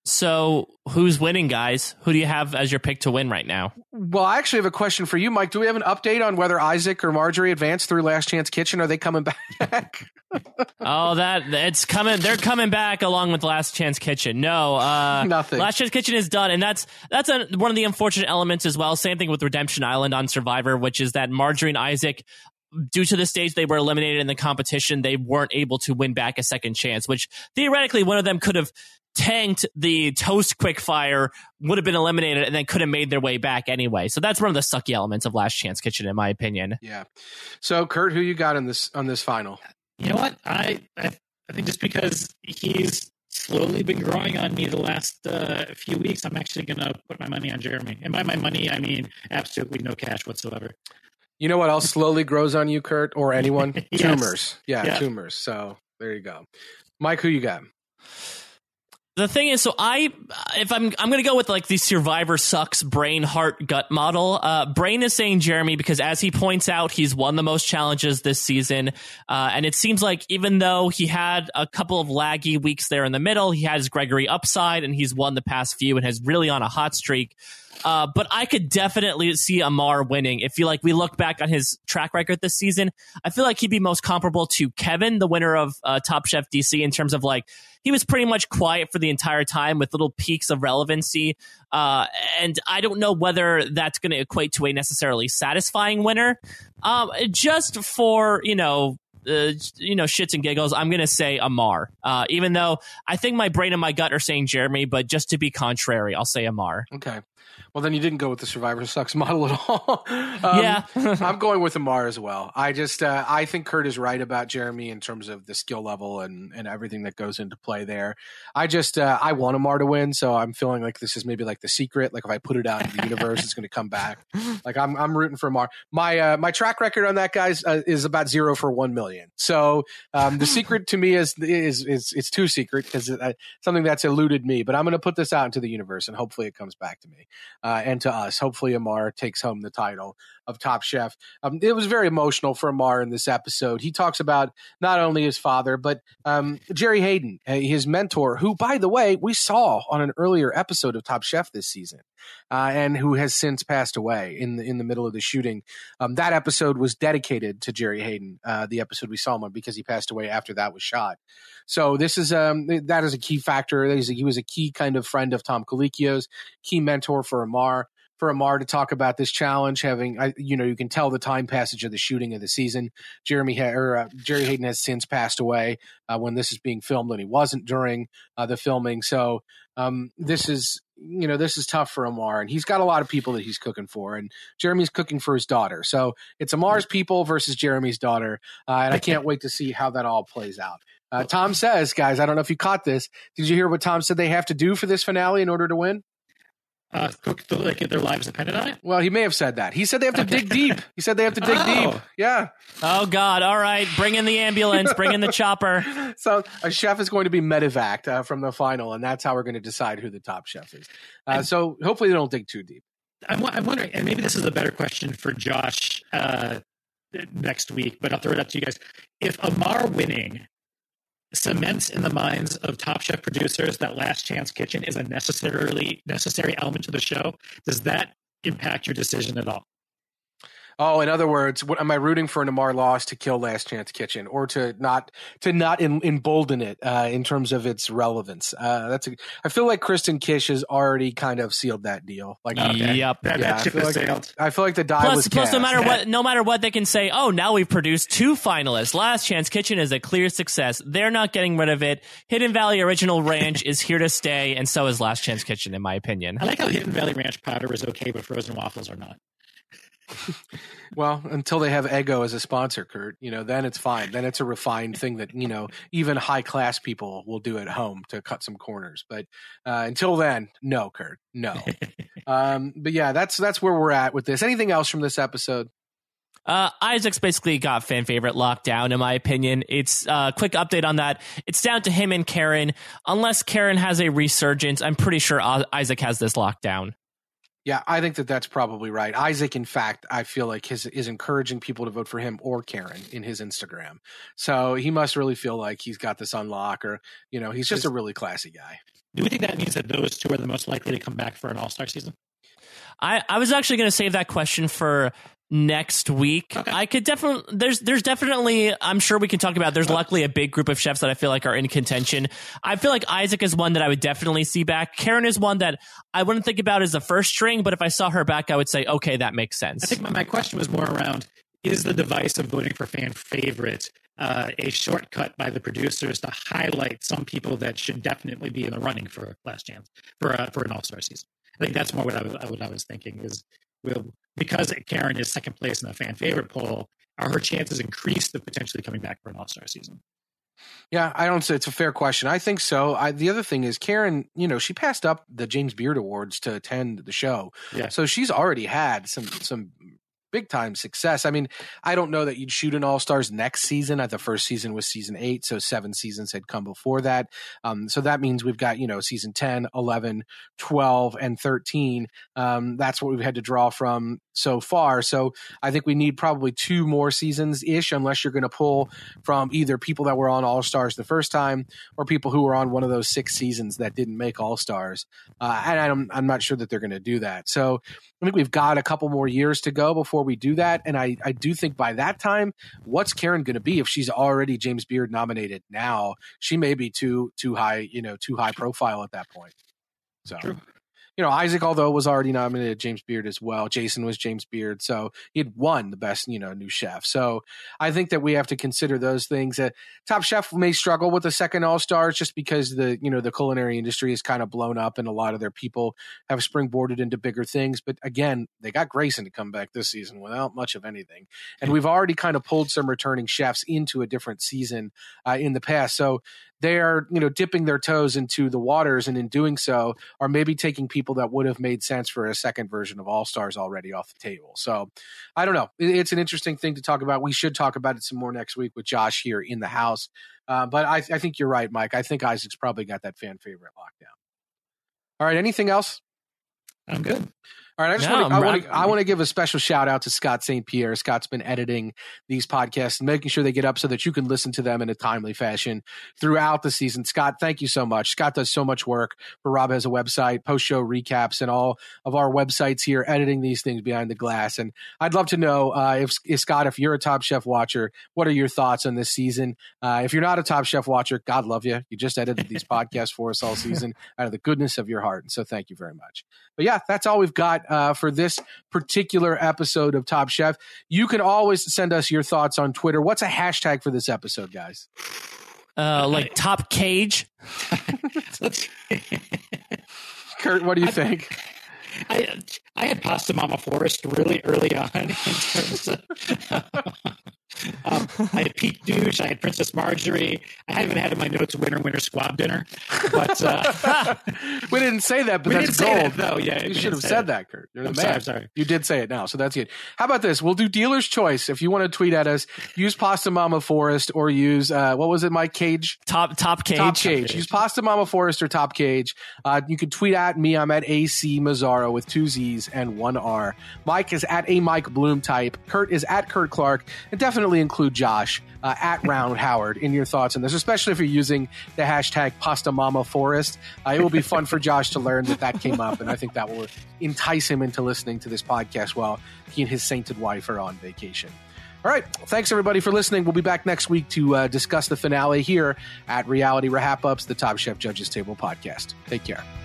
So who's winning, guys? Who do you have as your pick to win right now? Well, I actually have a question for you, Mike. Do we have an update on whether Isaac or Marjorie advanced through Last Chance Kitchen? Are they coming back? Oh, that it's coming. They're coming back along with Last Chance Kitchen. No, uh, nothing. Last Chance Kitchen is done, and that's that's a, one of the unfortunate elements as well. Same thing with Redemption Island on Survivor, which is that Marjorie and Isaac, due to the stage they were eliminated in the competition, they weren't able to win back a second chance. Which theoretically, one of them could have tanked the toast quickfire, would have been eliminated, and then could have made their way back anyway. So that's one of the sucky elements of Last Chance Kitchen, in my opinion. Yeah. So, Kurt, who you got in this on this final? You know what? I I, I think just because he's slowly been growing on me the last uh, few weeks, I'm actually going to put my money on Jeremy. And by my money, I mean absolutely no cash whatsoever. You know what else slowly grows on you, Kurt, or anyone? Yes. Tumors. Yeah, yeah, tumors. So there you go. Mike, who you got? The thing is, so I, if I'm, I'm going to go with like the Survivor sucks brain, heart, gut model. Uh, brain is saying Jeremy because, as he points out, he's won the most challenges this season. Uh, and it seems like even though he had a couple of laggy weeks there in the middle, he has Gregory upside and he's won the past few and has really on a hot streak. Uh, but I could definitely see Amar winning. If you like, we look back on his track record this season, I feel like he'd be most comparable to Kevin, the winner of uh, Top Chef D C, in terms of like, he was pretty much quiet for the entire time with little peaks of relevancy. Uh, and I don't know whether that's going to equate to a necessarily satisfying winner. Um, just for, you know, uh, you know, shits and giggles, I'm going to say Amar. Uh, even though I think my brain and my gut are saying Jeremy, but just to be contrary, I'll say Amar. Okay. Well, then you didn't go with the Survivor Sucks model at all. um, yeah. I'm going with Amar as well. I just, uh, I think Kurt is right about Jeremy in terms of the skill level and, and everything that goes into play there. I just, uh, I want Amar to win. So I'm feeling like this is maybe like the secret. Like if I put it out in the universe, it's going to come back. Like I'm, I'm rooting for Amar. My, uh, my track record on that, guys, uh, is about zero for one million. So um, the secret to me is, is, is it's too secret because it's uh, something that's eluded me, but I'm going to put this out into the universe and hopefully it comes back to me. Uh, and to us. Hopefully Amar takes home the title of Top Chef. Um, it was very emotional for Amar in this episode. He talks about not only his father, but um, Jerry Hayden, uh, his mentor, who, by the way, we saw on an earlier episode of Top Chef this season, uh, and who has since passed away in the, in the middle of the shooting. Um, that episode was dedicated to Jerry Hayden, uh, the episode we saw him on, because he passed away after that was shot. So this is um, that is a key factor. He was a key kind of friend of Tom Colicchio's, key mentor for Amar. For Amar to talk about this challenge, having, you know, you can tell the time passage of the shooting of the season. Jeremy ha- or uh, Jerry Hayden has since passed away uh, when this is being filmed, and he wasn't during uh, the filming. So um, this is, you know, this is tough for Amar, and he's got a lot of people that he's cooking for, and Jeremy's cooking for his daughter. So it's Amar's people versus Jeremy's daughter, uh, and I can't wait to see how that all plays out. Uh, Tom says, guys, I don't know if you caught this. Did you hear what Tom said they have to do for this finale in order to win? Uh, cook the, like their lives depended on it? Well, he may have said that. He said they have to dig deep. He said they have to dig Oh. deep. Yeah. Oh, God. All right. Bring in the ambulance. Bring in the chopper. So a chef is going to be medevaced uh, from the final, and that's how we're going to decide who the top chef is. Uh, so hopefully they don't dig too deep. I'm, I'm wondering, and maybe this is a better question for Josh uh, next week, but I'll throw it up to you guys. If Amar winning cements in the minds of Top Chef producers that Last Chance Kitchen is a necessarily necessary element to the show, does that impact your decision at all? Oh, in other words, what am I rooting for an Amar loss to kill Last Chance Kitchen, or to not to not in, embolden it uh, in terms of its relevance? Uh, that's a, I feel like Kristen Kish has already kind of sealed that deal. Like, Okay. Yep. That, yeah, that I ship feel has like sailed. I feel like the die Plus, was plus, no cast. matter what, no matter what, they can say, "Oh, now we've produced two finalists. Last Chance Kitchen is a clear success. They're not getting rid of it. Hidden Valley Original Ranch is here to stay, and so is Last Chance Kitchen, in my opinion." I like how Hidden Valley Ranch powder is okay, but frozen waffles are not. Well, until they have Eggo as a sponsor, Kurt, you know, then it's fine. Then it's a refined thing that, you know, even high class people will do at home to cut some corners. But uh, until then, no, Kurt, no. um, but yeah, that's that's where we're at with this. Anything else from this episode? Uh, Isaac's basically got fan favorite locked down, in my opinion. It's a uh, quick update on that. It's down to him and Karen. Unless Karen has a resurgence, I'm pretty sure Isaac has this locked down. Yeah, I think that that's probably right. Isaac, in fact, I feel like his is encouraging people to vote for him or Karen in his Instagram. So he must really feel like he's got this on lock, or, you know, he's just a really classy guy. do we think that means that those two are the most likely to come back for an All-Star season? I, I was actually going to save that question for next week. Okay. I could definitely there's there's definitely I'm sure we can talk about. There's luckily a big group of chefs that I feel like are in contention. I feel like Isaac is one that I would definitely see back. Karen is one that I wouldn't think about as a first string, but if I saw her back, I would say, okay, that makes sense. I think my, my question was more around, is the device of voting for fan favorite uh, a shortcut by the producers to highlight some people that should definitely be in the running for last chance for uh, for an All-Star season? I think that's more what I was, what I was thinking is, will because Karen is second place in the fan favorite poll, are her chances increased of potentially coming back for an All-Star season? Yeah, I don't say it's a fair question. I think so. I, the other thing is Karen, you know, she passed up the James Beard Awards to attend the show. Yeah. So she's already had some some big time success. I mean, I don't know that you'd shoot an All-Stars next season. The first season was season eight, so seven seasons had come before that. Um, so that means we've got, you know, season ten, eleven, twelve, and thirteen. Um, that's what we've had to draw from so far. So I think we need probably two more seasons-ish, unless you're going to pull from either people that were on All-Stars the first time or people who were on one of those six seasons that didn't make All-Stars. Uh, and I'm, I'm not sure that they're going to do that. So I think we've got a couple more years to go before we do that. And I, I do think by that time, what's Karen going to be if she's already James Beard nominated now? She may be too too high, you know, too high profile at that point. So, True. you know, Isaac, although was already nominated, James Beard as well. Jason was James Beard, so he had won the best, you know, new chef. So I think that we have to consider those things. Uh, Top Chef may struggle with the second All-Stars just because the, you know, the culinary industry is kind of blown up and a lot of their people have springboarded into bigger things. But again, they got Grayson to come back this season without much of anything, and we've already kind of pulled some returning chefs into a different season uh, in the past. So they are, you know, dipping their toes into the waters, and in doing so are maybe taking people that would have made sense for a second version of All-Stars already off the table. So I don't know. It's an interesting thing to talk about. We should talk about it some more next week with Josh here in the house. Uh, but I, I think you're right, Mike. I think Isaac's probably got that fan favorite lockdown. All right. Anything else? I'm good. All right, I just No, want to, I want to I'm- I want to give a special shout out to Scott Saint Pierre. Scott's been editing these podcasts and making sure they get up so that you can listen to them in a timely fashion throughout the season. Scott, thank you so much. Scott does so much work for Rob Has a Website, post-show recaps, and all of our websites here, editing these things behind the glass. And I'd love to know uh, if, if Scott, if you're a Top Chef watcher, what are your thoughts on this season? Uh, if you're not a Top Chef watcher, God love you. You just edited these podcasts for us all season out of the goodness of your heart. And so thank you very much. But yeah, that's all we've got uh, for this particular episode of Top Chef. You can always send us your thoughts on Twitter. What's a hashtag for this episode, guys? Uh, like Top Cage. Kurt, what do you think? I I had Pasta Mama Forest really early on in terms of um, I had Pete Douche, I had Princess Marjorie. I haven't had in my notes Winter Winter Squab Dinner, but uh, we didn't say that, but we that's didn't gold. say that, though. Yeah, You we should didn't have say said that, Kurt. You're the I'm man. sorry, I'm sorry. You did say it now, so that's good. How about this? We'll do dealer's choice. If you want to tweet at us, use Pasta Mama Forest or use uh, what was it, Mike Cage? Top Top Cage. Top Cage. Use Pasta Mama Forest or Top Cage. Uh, you can tweet at me. I'm at A C Mazzaro with two Z's and one R. Mike is at a Mike Bloom type. Kurt is at Kurt Clark. And definitely include Josh uh, at Round Howard in your thoughts on this, especially if you're using the hashtag Pasta Mama Forest. Uh, it will be fun for Josh to learn that that came up, and I think that will entice him into listening to this podcast while he and his sainted wife are on vacation. All right. Thanks, everybody, for listening. We'll be back next week to uh, discuss the finale here at Reality Wrap Ups, the Top Chef Judges Table podcast. Take care.